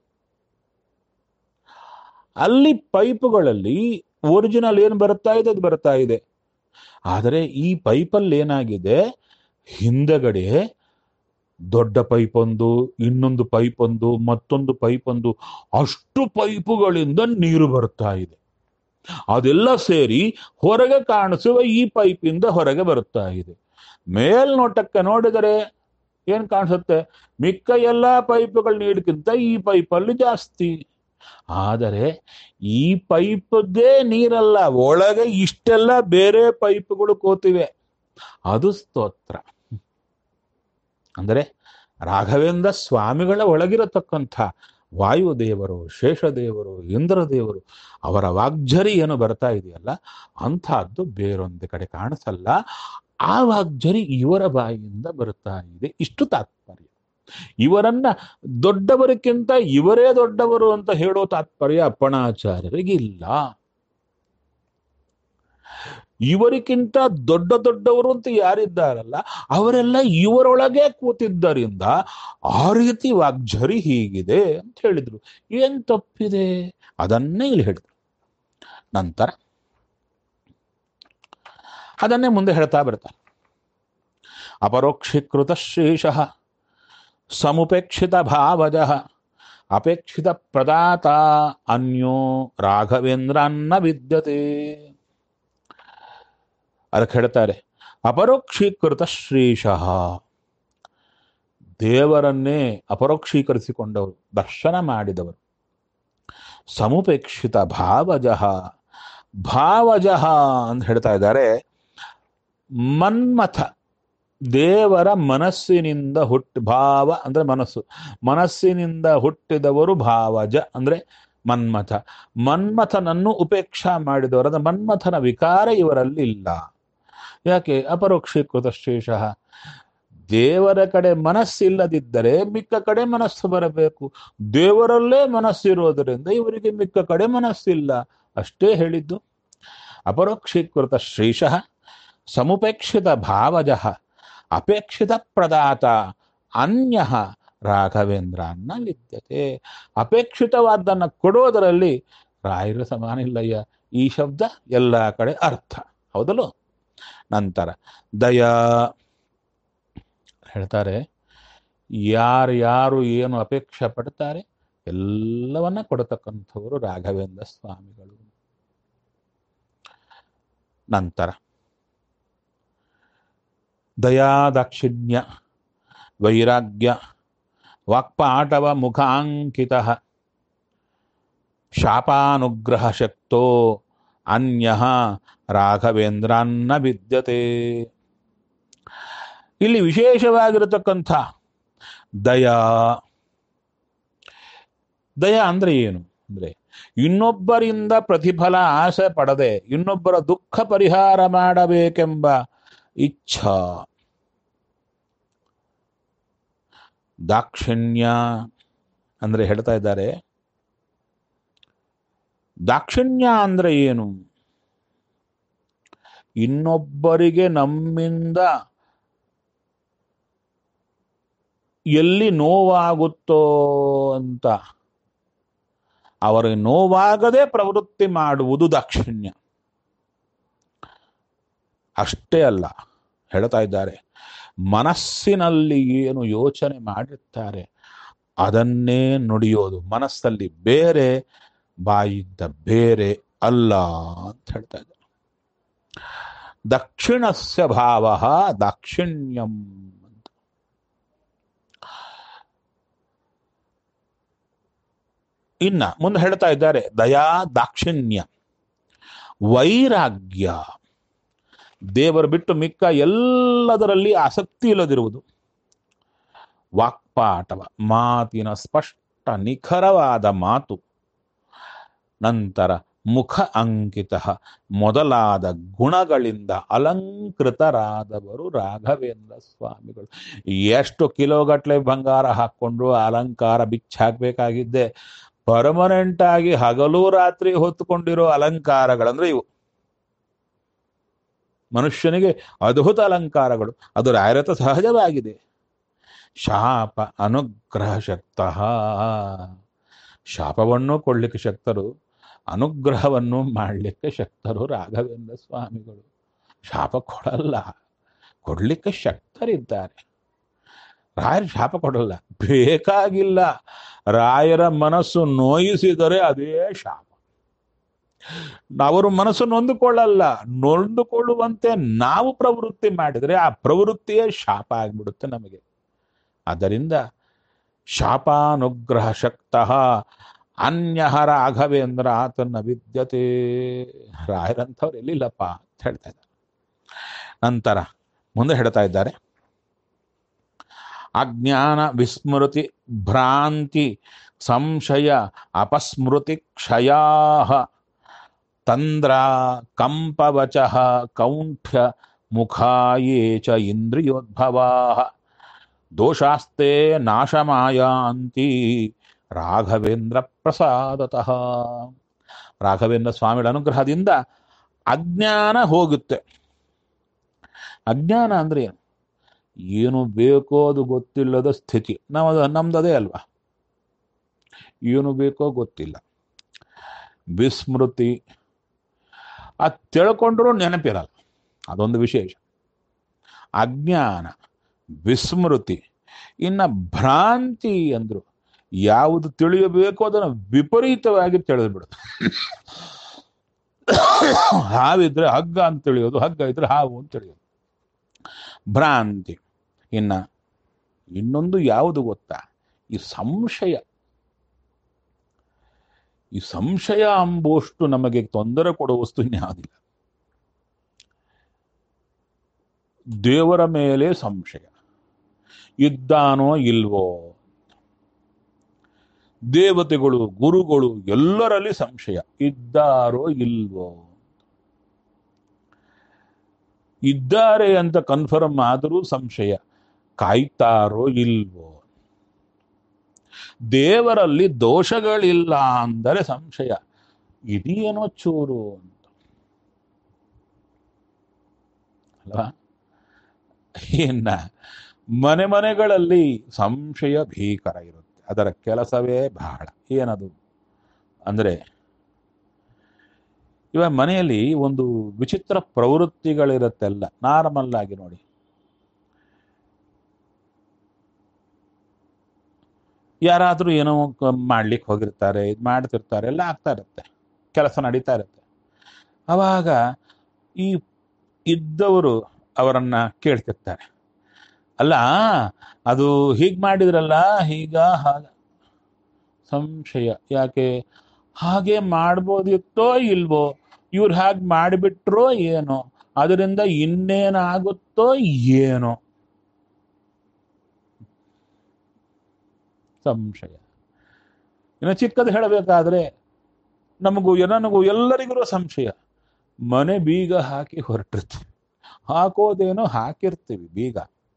ಅಲ್ಲಿ ಪೈಪ್ಗಳಲ್ಲಿ ಒರಿಜಿನಲ್ ಏನು ಬರ್ತಾ ಇದೆ ಅದು ಬರ್ತಾ ಇದೆ. ಆದರೆ ಈ ಪೈಪಲ್ಲಿ ಏನಾಗಿದೆ, ಹಿಂದಗಡೆ ದೊಡ್ಡ ಪೈಪ್ ಒಂದು, ಇನ್ನೊಂದು ಪೈಪ್ ಒಂದು, ಮತ್ತೊಂದು ಪೈಪ್ ಒಂದು, ಅಷ್ಟು ಪೈಪುಗಳಿಂದ ನೀರು ಬರ್ತಾ ಇದೆ. ಅದೆಲ್ಲ ಸೇರಿ ಹೊರಗೆ ಕಾಣಿಸುವ ಈ ಪೈಪಿಂದ ಹೊರಗೆ ಬರ್ತಾ ಇದೆ. ಮೇಲ್ನೋಟಕ್ಕೆ ನೋಡಿದರೆ ಏನ್ ಕಾಣಿಸುತ್ತೆ? ಮಿಕ್ಕ ಎಲ್ಲ ಪೈಪ್ಗಳ ನೀರಿಗಿಂತ ಈ ಪೈಪಲ್ಲಿ ಜಾಸ್ತಿ. ಆದರೆ ಈ ಪೈಪ್ದೇ ನೀರಲ್ಲ, ಒಳಗೆ ಇಷ್ಟೆಲ್ಲ ಬೇರೆ ಪೈಪ್ಗಳು ಕೂತಿವೆ. ಅದು ಸ್ತೋತ್ರ. ಅಂದರೆ ರಾಘವೇಂದ್ರ ಸ್ವಾಮಿಗಳ ಒಳಗಿರತಕ್ಕಂಥ ವಾಯುದೇವರು, ಶೇಷದೇವರು, ಇಂದ್ರದೇವರು, ಅವರ ವಾಗ್ಝರಿ ಏನು ಬರ್ತಾ ಇದೆಯಲ್ಲ, ಅಂಥದ್ದು ಬೇರೊಂದು ಕಡೆ ಕಾಣಿಸಲ್ಲ. ಆ ವಾಗ್ಝರಿ ಇವರ ಬಾಯಿಯಿಂದ ಬರ್ತಾ ಇದೆ. ಇಷ್ಟು ತಾತ್ಪರ್ಯ. ಇವರನ್ನ ದೊಡ್ಡವರಿಗಿಂತ ಇವರೇ ದೊಡ್ಡವರು ಅಂತ ಹೇಳೋ ತಾತ್ಪರ್ಯ ಅಪ್ಪಣಾಚಾರ್ಯರಿಗಿಲ್ಲ. ಇವರಿಗಿಂತ ದೊಡ್ಡ ದೊಡ್ಡವರು ಅಂತ ಯಾರಿದ್ದಾರಲ್ಲ ಅವರೆಲ್ಲ ಇವರೊಳಗೆ ಕೂತಿದ್ದರಿಂದ ಆ ರೀತಿ ವಾಗ್ಝರಿ ಹೀಗಿದೆ ಅಂತ ಹೇಳಿದ್ರು. ಏನ್ ತಪ್ಪಿದೆ ಅದನ್ನೇ ಇಲ್ಲಿ ಹೇಳಿದ್ರು. ನಂತರ ಅದನ್ನೇ ಮುಂದೆ ಹೇಳ್ತಾ ಬರ್ತಾರೆ. ಅಪರೋಕ್ಷೀಕೃತ ಶ್ರೀಶಃ ಸಮುಪೇಕ್ಷಿತ ಭಾವಜಃ ಅಪೇಕ್ಷಿತ ಪ್ರದಾತ ಅನ್ಯೋ ರಾಘವೇಂದ್ರನ್ನ ವಿದ್ಯತೆ. ಅದಕ್ಕೆ ಹೇಳ್ತಾರೆ ಅಪರೋಕ್ಷೀಕೃತ ಶ್ರೀಶಃ, ದೇವರನ್ನೇ ಅಪರೋಕ್ಷೀಕರಿಸಿಕೊಂಡವರು, ದರ್ಶನ ಮಾಡಿದವರು. ಸಮುಪೇಕ್ಷಿತ ಭಾವಜಃ, ಭಾವಜಃ ಅಂತ ಹೇಳ್ತಾ ಇದ್ದಾರೆ. ಮನ್ಮಥ, ದೇವರ ಮನಸ್ಸಿನಿಂದ ಹುಟ್ಟಿ, ಭಾವ ಅಂದ್ರೆ ಮನಸ್ಸು, ಮನಸ್ಸಿನಿಂದ ಹುಟ್ಟಿದವರು ಭಾವಜ ಅಂದ್ರೆ ಮನ್ಮಥ. ಮನ್ಮಥನನ್ನು ಉಪೇಕ್ಷಾ ಮಾಡಿದವರು, ಅಂದ್ರೆ ಮನ್ಮಥನ ವಿಕಾರ ಇವರಲ್ಲಿ ಇಲ್ಲ. ಯಾಕೆ? ಅಪರೋಕ್ಷೀಕೃತ ಶೇಷಃ, ದೇವರ ಕಡೆ ಮನಸ್ಸಿಲ್ಲದಿದ್ದರೆ ಮಿಕ್ಕ ಕಡೆ ಮನಸ್ಸು ಬರಬೇಕು. ದೇವರಲ್ಲೇ ಮನಸ್ಸಿರೋದರಿಂದ ಇವರಿಗೆ ಮಿಕ್ಕ ಕಡೆ ಮನಸ್ಸಿಲ್ಲ, ಅಷ್ಟೇ ಹೇಳಿದ್ದು. ಅಪರೋಕ್ಷೀಕೃತ ಶ್ರೀಶಃ ಸಮುಪೇಕ್ಷಿತ ಭಾವಜಃ ಅಪೇಕ್ಷಿತ ಪ್ರದಾತ ಅನ್ಯ ರಾಘವೇಂದ್ರನ್ನ ವಿದ್ಯತೆ. ಅಪೇಕ್ಷಿತವಾದ್ದನ್ನು ಕೊಡೋದರಲ್ಲಿ ರಾಯರ ಸಮಾನ ಇಲ್ಲಯ್ಯ. ಈ ಶಬ್ದ ಎಲ್ಲ ಕಡೆ ಅರ್ಥ, ಹೌದಲ್ಲೋ? ನಂತರ ದಯಾ ಹೇಳ್ತಾರೆ, ಯಾರ್ಯಾರು ಏನು ಅಪೇಕ್ಷೆ ಪಡ್ತಾರೆ ಎಲ್ಲವನ್ನ ಕೊಡತಕ್ಕಂಥವರು ರಾಘವೇಂದ್ರ ಸ್ವಾಮಿಗಳು. ನಂತರ ದಯಾ ದಾಕ್ಷಿಣ್ಯ ವೈರಾಗ್ಯ ವಾಕ್ಪಾಟವ ಮುಖಾಂಕಿತ ಶಾಪಾನುಗ್ರಹ ಶಕ್ತೋ ಅನ್ಯ ರಾಘವೇಂದ್ರನ್ನ ವಿದ್ಯತೆ. ಇಲ್ಲಿ ವಿಶೇಷವಾಗಿರತಕ್ಕಂಥ ದಯಾ, ದಯಾ ಅಂದ್ರೆ ಏನು ಅಂದ್ರೆ ಇನ್ನೊಬ್ಬರಿಂದ ಪ್ರತಿಫಲ ಆಸೆ ಪಡದೆ ಇನ್ನೊಬ್ಬರ ದುಃಖ ಪರಿಹಾರ ಮಾಡಬೇಕೆಂಬ ಇಚ್ಛಾ. ದಾಕ್ಷಿಣ್ಯ ಅಂದ್ರೆ ಹೇಳ್ತಾ ಇದ್ದಾರೆ, ದಾಕ್ಷಿಣ್ಯ ಅಂದ್ರೆ ಏನು? ಇನ್ನೊಬ್ಬರಿಗೆ ನಮ್ಮಿಂದ ಎಲ್ಲಿ ನೋವಾಗುತ್ತೋ ಅಂತ ಅವರಿಗೆ ನೋವಾಗದೆ ಪ್ರವೃತ್ತಿ ಮಾಡುವುದು ದಾಕ್ಷಿಣ್ಯ. ಅಷ್ಟೇ ಅಲ್ಲ, ಹೇಳ್ತಾ ಇದ್ದಾರೆ, ಮನಸ್ಸಿನಲ್ಲಿ ಏನು ಯೋಚನೆ ಮಾಡಿರ್ತಾರೆ ಅದನ್ನೇ ನುಡಿಯೋದು. ಮನಸ್ಸಲ್ಲಿ ಬೇರೆ, ಬಾಯಿದ್ದ ಬೇರೆ ಅಲ್ಲ ಅಂತ ಹೇಳ್ತಾ ಇದ್ದಾರೆ. ದಕ್ಷಿಣಸ್ಯ ಭಾವ ದಾಕ್ಷಿಣ್ಯಂ ಅಂತ. ಇನ್ನ ಮುಂದೆ ಹೇಳ್ತಾ ಇದ್ದಾರೆ, ದಯಾ ದಾಕ್ಷಿಣ್ಯ ವೈರಾಗ್ಯ, ದೇವರು ಬಿಟ್ಟು ಮಿಕ್ಕ ಎಲ್ಲದರಲ್ಲಿ ಆಸಕ್ತಿ ಇಲ್ಲದಿರುವುದು. ವಾಕ್ಪಾಟವ, ಮಾತಿನ ಸ್ಪಷ್ಟ ನಿಖರವಾದ ಮಾತು. ನಂತರ ಮುಖ ಅಂಕಿತ, ಮೊದಲಾದ ಗುಣಗಳಿಂದ ಅಲಂಕೃತರಾದವರು ರಾಘವೇಂದ್ರ ಸ್ವಾಮಿಗಳು. ಎಷ್ಟು ಕಿಲೋಗಟ್ಟಲೆ ಬಂಗಾರ ಹಾಕ್ಕೊಂಡು ಅಲಂಕಾರ ಬಿಚ್ಚಾಕ್ಬೇಕಾಗಿದ್ದೆ, ಪರ್ಮನೆಂಟ್ ಆಗಿ ಹಗಲು ರಾತ್ರಿ ಹೊತ್ತುಕೊಂಡಿರೋ ಅಲಂಕಾರಗಳಂದ್ರೆ ಇವು. ಮನುಷ್ಯನಿಗೆ ಅದ್ಭುತ ಅಲಂಕಾರಗಳು, ಅದು ರಾಯರತ ಸಹಜವಾಗಿದೆ. ಶಾಪ ಅನುಗ್ರಹ ಶಕ್ತಃ, ಶಾಪವನ್ನು ಕೊಡ್ಲಿಕ್ಕೆ ಶಕ್ತರು, ಅನುಗ್ರಹವನ್ನು ಮಾಡಲಿಕ್ಕೆ ಶಕ್ತರು ರಾಘವೇಂದ್ರ ಸ್ವಾಮಿಗಳು. ಶಾಪ ಕೊಡಲ್ಲ, ಕೊಡ್ಲಿಕ್ಕೆ ಶಕ್ತರಿದ್ದಾರೆ. ರಾಯರ ಶಾಪ ಕೊಡಲ್ಲ, ಬೇಕಾಗಿಲ್ಲ. ರಾಯರ ಮನಸ್ಸು ನೋಯಿಸಿದರೆ ಅದೇ ಶಾಪ. ಅವರು ಮನಸ್ಸು ನೊಂದುಕೊಳ್ಳಲ್ಲ, ನೊಂದುಕೊಳ್ಳುವಂತೆ ನಾವು ಪ್ರವೃತ್ತಿ ಮಾಡಿದರೆ ಆ ಪ್ರವೃತ್ತಿಯೇ ಶಾಪ ಆಗ್ಬಿಡುತ್ತೆ ನಮಗೆ. ಆದ್ದರಿಂದ ಶಾಪಾನುಗ್ರಹ ಶಕ್ತಃ ಅನ್ಯಹ ರಾಘವೇಂದ್ರ ಆತನ ವಿದ್ಯತೆ. ರಾಯರಂಥವ್ರು ಎಲ್ಲಿಲ್ಲಪ್ಪ ಅಂತ ಹೇಳ್ತಾ ಇದ್ದಾರೆ. ನಂತರ ಮುಂದೆ ಹೇಳ್ತಾ ಇದ್ದಾರೆ, ಅಜ್ಞಾನ ವಿಸ್ಮೃತಿ ಭ್ರಾಂತಿ ಸಂಶಯ ಅಪಸ್ಮೃತಿ ಕ್ಷಯಾ ತಂದ್ರ ಕಂಪವಚ ಕೌಂಠ್ಯ ಮುಖಾಯೇ ಚ ಇಂದ್ರಿಯೋದ್ಭವಾ ದೋಷಾಸ್ತೆ ನಾಶಮಾಯಾಂತಿ ರಾಘವೇಂದ್ರ ಪ್ರಸಾದತಃ. ರಾಘವೇಂದ್ರ ಸ್ವಾಮಿಗಳ ಅನುಗ್ರಹದಿಂದ ಅಜ್ಞಾನ ಹೋಗುತ್ತೆ. ಅಜ್ಞಾನ ಅಂದ್ರೆ ಏನು? ಏನು ಬೇಕೋ ಅದು ಗೊತ್ತಿಲ್ಲದ ಸ್ಥಿತಿ. ನಮ್ಮದು ನಮ್ದದೇ ಅಲ್ವಾ, ಏನು ಬೇಕೋ ಗೊತ್ತಿಲ್ಲ. ವಿಸ್ಮೃತಿ, ಅದು ತಿಳ್ಕೊಂಡ್ರೂ ನೆನಪಿರಲ್ಲ, ಅದೊಂದು ವಿಶೇಷ. ಅಜ್ಞಾನ, ವಿಸ್ಮೃತಿ, ಇನ್ನ ಭ್ರಾಂತಿ ಅಂದ್ರು ಯಾವುದು ತಿಳಿಯಬೇಕು ಅದನ್ನು ವಿಪರೀತವಾಗಿ ತಿಳಿದು ಬಿಡುತ್ತೆ. ಹಾವಿದ್ರೆ ಹಗ್ಗ ಅಂತ ತಿಳಿಯೋದು, ಹಗ್ಗ ಇದ್ರೆ ಹಾವು ಅಂತ ತಿಳಿಯೋದು ಭ್ರಾಂತಿ. ಇನ್ನ ಇನ್ನೊಂದು ಯಾವುದು ಗೊತ್ತಾ? ಈ ಸಂಶಯ. ಈ ಸಂಶಯ ಅಂಬುವಷ್ಟು ನಮಗೆ ತೊಂದರೆ ಕೊಡುವ ವಸ್ತು ಇನ್ಯಾವುದಿಲ್ಲ. ದೇವರ ಮೇಲೆ ಸಂಶಯ, ಇದ್ದಾನೋ ಇಲ್ವೋ, ದೇವತೆಗಳು ಗುರುಗಳು ಎಲ್ಲರಲ್ಲಿ ಸಂಶಯ, ಇದ್ದಾರೋ ಇಲ್ವೋ. ಇದ್ದಾರೆ ಅಂತ ಕನ್ಫರ್ಮ್ ಆದರೂ ಸಂಶಯ, ಕಾಯ್ತಾರೋ ಇಲ್ವೋ. ದೇವರಲ್ಲಿ ದೋಷಗಳಿಲ್ಲ ಅಂದರೆ ಸಂಶಯ, ಇದೇನೋ ಚೂರು ಅಂತ ಅಲ್ವಾ. ಇನ್ನ ಮನೆ ಮನೆಗಳಲ್ಲಿ ಸಂಶಯ ಭೀಕರ ಇರುತ್ತೆ. ಅದರ ಕೆಲಸವೇ ಬಹಳ. ಏನದು ಅಂದ್ರೆ, ಇವಾಗ ಮನೆಯಲ್ಲಿ ಒಂದು ವಿಚಿತ್ರ ಪ್ರವೃತ್ತಿಗಳಿರತ್ತೆಲ್ಲ ನಾರ್ಮಲ್ ಆಗಿ ನೋಡಿ. ಯಾರಾದ್ರೂ ಏನೋ ಮಾಡ್ಲಿಕ್ಕೆ ಹೋಗಿರ್ತಾರೆ, ಇದು ಮಾಡ್ತಿರ್ತಾರೆ, ಎಲ್ಲ ಆಗ್ತಾ ಇರುತ್ತೆ, ಕೆಲಸ ನಡೀತಾ ಇರುತ್ತೆ. ಅವಾಗ ಈ ಇದ್ದವರು ಅವರನ್ನ ಕೇಳ್ತಿರ್ತಾರೆ, ಅಲ್ಲ ಅದು ಹೀಗ್ ಮಾಡಿದ್ರಲ್ಲ, ಹೀಗ ಹಾಗ. ಸಂಶಯ. ಯಾಕೆ? ಹಾಗೆ ಮಾಡ್ಬೋದಿತ್ತೋ ಇಲ್ವೋ, ಇವ್ರು ಹಾಗೆ ಮಾಡಿಬಿಟ್ರೋ ಏನೋ, ಅದರಿಂದ ಇನ್ನೇನಾಗುತ್ತೋ ಏನೋ. ಸಂಶಯ. ಇನ್ನು ಚಿಕ್ಕದು ಹೇಳಬೇಕಾದ್ರೆ ನಮಗೂ ನನಗೂ ಎಲ್ಲರಿಗೂ ಸಂಶಯ. ಮನೆ ಬೀಗ ಹಾಕಿ ಹೊರಟಿರ್ತೀವಿ, ಹಾಕೋದೇನೋ ಹಾಕಿರ್ತೀವಿ ಬೀಗ,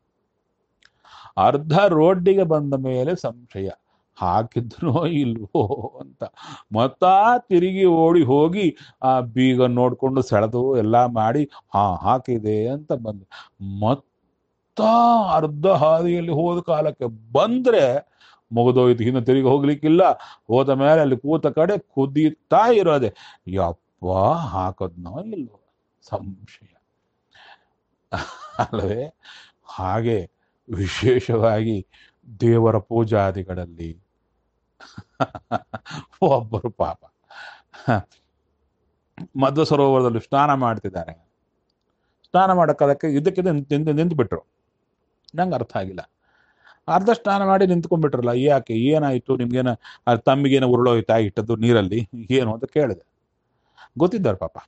ಅರ್ಧ ರೋಡ್ಡಿಗೆ ಬಂದ ಮೇಲೆ ಸಂಶಯ, ಹಾಕಿದ್ನೋ ಇಲ್ವೋ ಅಂತ. ಮತ್ತ ತಿರುಗಿ ಓಡಿ ಹೋಗಿ ಆ ಬೀಗ ನೋಡ್ಕೊಂಡು ಸೆಳೆದು ಎಲ್ಲ ಮಾಡಿ ಹಾ ಹಾಕಿದೆ ಅಂತ ಬಂದು ಮತ್ತ ಅರ್ಧ ಹಾದಿಯಲ್ಲಿ ಹೋದ ಕಾಲಕ್ಕೆ ಬಂದ್ರೆ ಮುಗಿದೋಯ್ತು, ಇನ್ನು ತಿರುಗಿ ಹೋಗ್ಲಿಕ್ಕಿಲ್ಲ. ಹೋದ ಮೇಲೆ ಅಲ್ಲಿ ಕೂತ ಕಡೆ ಕುದೀತಾ ಇರೋದೆ, ಯಪ್ಪ ಹಾಕದ್ನೋ ಇಲ್ವೋ. ಸಂಶಯ ಅಲ್ಲವೇ? ಹಾಗೆ ವಿಶೇಷವಾಗಿ ದೇವರ ಪೂಜಾದಿಗಳಲ್ಲಿ ಒಬ್ಬರು ಪಾಪ ಮಧ್ವ ಸರೋವರದಲ್ಲಿ ಸ್ನಾನ ಮಾಡ್ತಿದ್ದಾರೆ. ಸ್ನಾನ ಮಾಡೋಕ್ಕದಕ್ಕೆ ಇದಕ್ಕೆ ನಿಂತು ನಿಂತು ಬಿಟ್ರು. ನಂಗೆ ಅರ್ಥ ಆಗಿಲ್ಲ. ಅರ್ಧ ಸ್ನಾನ ಮಾಡಿ ನಿಂತ್ಕೊಂಡ್ಬಿಟ್ರಲ್ಲ, ಯಾಕೆ, ಏನಾಯ್ತು ನಿಮ್ಗೇನ, ತಮ್ಮಿಗೇನ ಉರುಳೋಯ್ತಾ ಇಟ್ಟದ್ದು ನೀರಲ್ಲಿ ಏನು ಅಂತ ಕೇಳಿದೆ. ಗೊತ್ತಿದ್ದಾರೆ ಪಾಪ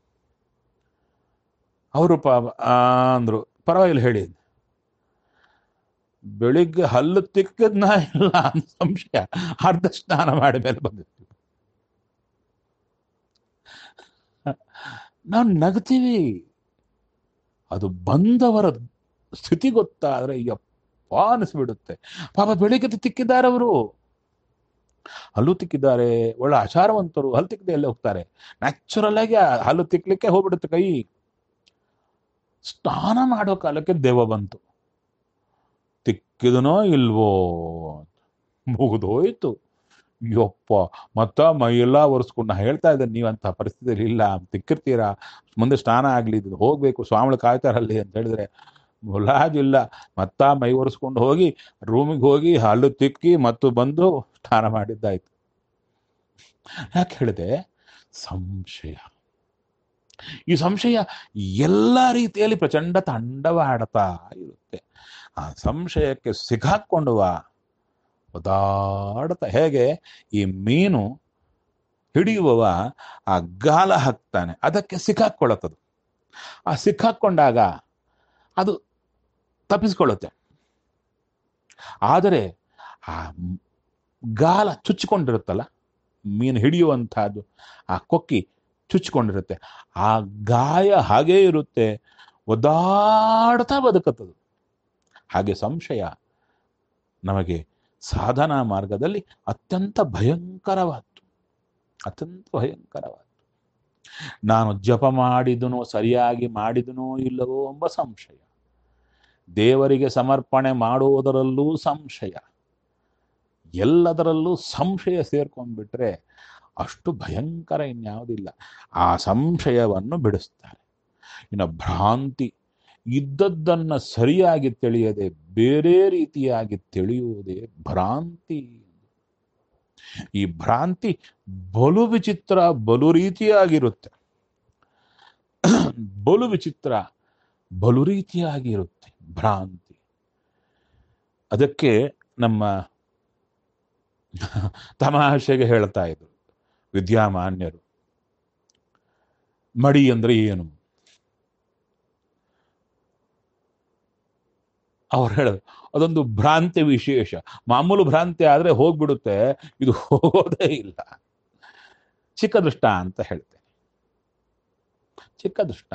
ಅವರು. ಪಾಪ ಅಂದ್ರು, ಪರವಾಗಿಲ್ಲ ಹೇಳಿ. ಬೆಳಿಗ್ಗೆ ಹಲ್ಲು ತಿಕ್ಕದ್ನ ಇಲ್ಲ ಅಂತ ಸಂಶಯ, ಅರ್ಧ ಸ್ನಾನ ಮಾಡಿ ಮೇಲೆ ಬಂದಿರ್ತೀವಿ. ನಾವು ನಗ್ತೀವಿ, ಅದು ಬಂದವರ ಸ್ಥಿತಿ ಗೊತ್ತಾದ್ರೆ ಯಪ್ಪ ಅನಿಸ್ಬಿಡುತ್ತೆ. ಪಾಪ ಬೆಳಿಗ್ಗೆ ತಿಕ್ಕಿದ್ದಾರೆ ಅವರು, ಹಲ್ಲು ತಿಕ್ಕಿದ್ದಾರೆ, ಒಳ್ಳೆ ಆಚಾರವಂತರು. ಹಲ್ಲು ತಿಕ್ಕದೆ ಎಲ್ಲ ಹೋಗ್ತಾರೆ, ನ್ಯಾಚುರಲ್ ಆಗಿ ಹಲ್ಲು ತಿಕ್ಲಿಕ್ಕೆ ಹೋಗ್ಬಿಡುತ್ತೆ ಕೈ. ಸ್ನಾನ ಮಾಡೋ ಕಾಲಕ್ಕೆ ದೆವ್ವ ಬಂತು, ತಿಕ್ಕಿದನೋ ಇಲ್ವೋ, ಮುಗಿದೋಯ್ತು. ಯಪ್ಪ ಮತ್ತ ಮೈಯೆಲ್ಲ ಒರೆಸ್ಕೊಂಡು. ನಾ ಹೇಳ್ತಾ ಇದ್ದೇನೆ, ನೀವಂತ ಪರಿಸ್ಥಿತಿಯಲ್ಲಿ ಇಲ್ಲ, ತಿಕ್ಕಿರ್ತೀರಾ, ಮುಂದೆ ಸ್ನಾನ ಆಗ್ಲಿ, ಹೋಗ್ಬೇಕು, ಸ್ವಾಮಿಗಳು ಕಾಯ್ತಾರಲ್ಲಿ ಅಂತ ಹೇಳಿದ್ರೆ ಮುಲಾಜಿಲ್ಲ. ಮತ್ತ ಮೈ ಒರೆಸ್ಕೊಂಡು ಹೋಗಿ ರೂಮಿಗೆ ಹೋಗಿ ಹಲ್ಲು ತಿಕ್ಕಿ ಮತ್ತು ಬಂದು ಸ್ನಾನ ಮಾಡಿದ್ದಾಯ್ತು. ಯಾಕೆ ಹೇಳಿದೆ? ಸಂಶಯ. ಈ ಸಂಶಯ ಎಲ್ಲ ರೀತಿಯಲ್ಲಿ ಪ್ರಚಂಡ ತಾಂಡವಾಡ್ತಾ ಇರುತ್ತೆ. ಆ ಸಂಶಯಕ್ಕೆ ಸಿಕ್ಕಾಕೊಂಡುವ ಒದಾಡ್ತಾ, ಹೇಗೆ ಈ ಮೀನು ಹಿಡಿಯುವವ ಆ ಗಾಲ ಹಾಕ್ತಾನೆ, ಅದಕ್ಕೆ ಸಿಕ್ಕಾಕೊಳ್ಳುತ್ತದೆ. ಆ ಸಿಕ್ಕಾಕೊಂಡಾಗ ಅದು ತಪ್ಪಿಸ್ಕೊಳ್ಳುತ್ತೆ. ಆದರೆ ಆ ಗಾಲ ಚುಚ್ಚಿಕೊಂಡಿರುತ್ತಲ್ಲ, ಮೀನು ಹಿಡಿಯುವಂತಹದ್ದು ಆ ಕೊಕ್ಕಿ ಚುಚ್ಚಿಕೊಂಡಿರುತ್ತೆ, ಆ ಗಾಯ ಹಾಗೇ ಇರುತ್ತೆ, ಒದ್ದಾಡ್ತಾ ಬದುಕುತ್ತದೆ. ಹಾಗೆ ಸಂಶಯ ನಮಗೆ ಸಾಧನಾ ಮಾರ್ಗದಲ್ಲಿ ಅತ್ಯಂತ ಭಯಂಕರವಾದ್ದು, ಅತ್ಯಂತ ಭಯಂಕರವಾದ್ದು. ನಾನು ಜಪ ಮಾಡಿದನೋ, ಸರಿಯಾಗಿ ಮಾಡಿದನೋ ಇಲ್ಲವೋ ಎಂಬ ಸಂಶಯ, ದೇವರಿಗೆ ಸಮರ್ಪಣೆ ಮಾಡುವುದರಲ್ಲೂ ಸಂಶಯ, ಎಲ್ಲದರಲ್ಲೂ ಸಂಶಯ ಸೇರ್ಕೊಂಡ್ಬಿಟ್ರೆ ಅಷ್ಟು ಭಯಂಕರ ಇನ್ಯಾವುದಿಲ್ಲ. ಆ ಸಂಶಯವನ್ನು ಬಿಡಿಸ್ತಾರೆ. ಇನ್ನು ಭ್ರಾಂತಿ, ಇದ್ದದ್ದನ್ನು ಸರಿಯಾಗಿ ತಿಳಿಯದೆ ಬೇರೆ ರೀತಿಯಾಗಿ ತಿಳಿಯುವುದೇ ಭ್ರಾಂತಿ. ಈ ಭ್ರಾಂತಿ ಬಲು ವಿಚಿತ್ರ, ಬಲು ರೀತಿಯಾಗಿರುತ್ತೆ. ಬಲು ವಿಚಿತ್ರ, ಬಲು ರೀತಿಯಾಗಿರುತ್ತೆ ಭ್ರಾಂತಿ. ಅದಕ್ಕೆ ನಮ್ಮ ತಮಾಷೆಗೆ ಹೇಳ್ತಾ ಇದ್ರು ವಿದ್ಯಾಮಾನ್ಯರು, ಮಡಿ ಅಂದ್ರೆ ಏನು? ಅವ್ರು ಹೇಳೋದು ಅದೊಂದು ಭ್ರಾಂತಿ ವಿಶೇಷ. ಮಾಮೂಲು ಭ್ರಾಂತಿ ಆದ್ರೆ ಹೋಗ್ಬಿಡುತ್ತೆ, ಇದು ಹೋಗೋದೇ ಇಲ್ಲ. ಚಿಕ್ಕ ದೃಷ್ಟ ಅಂತ ಹೇಳ್ತೇನೆ, ಚಿಕ್ಕ ದೃಷ್ಟ.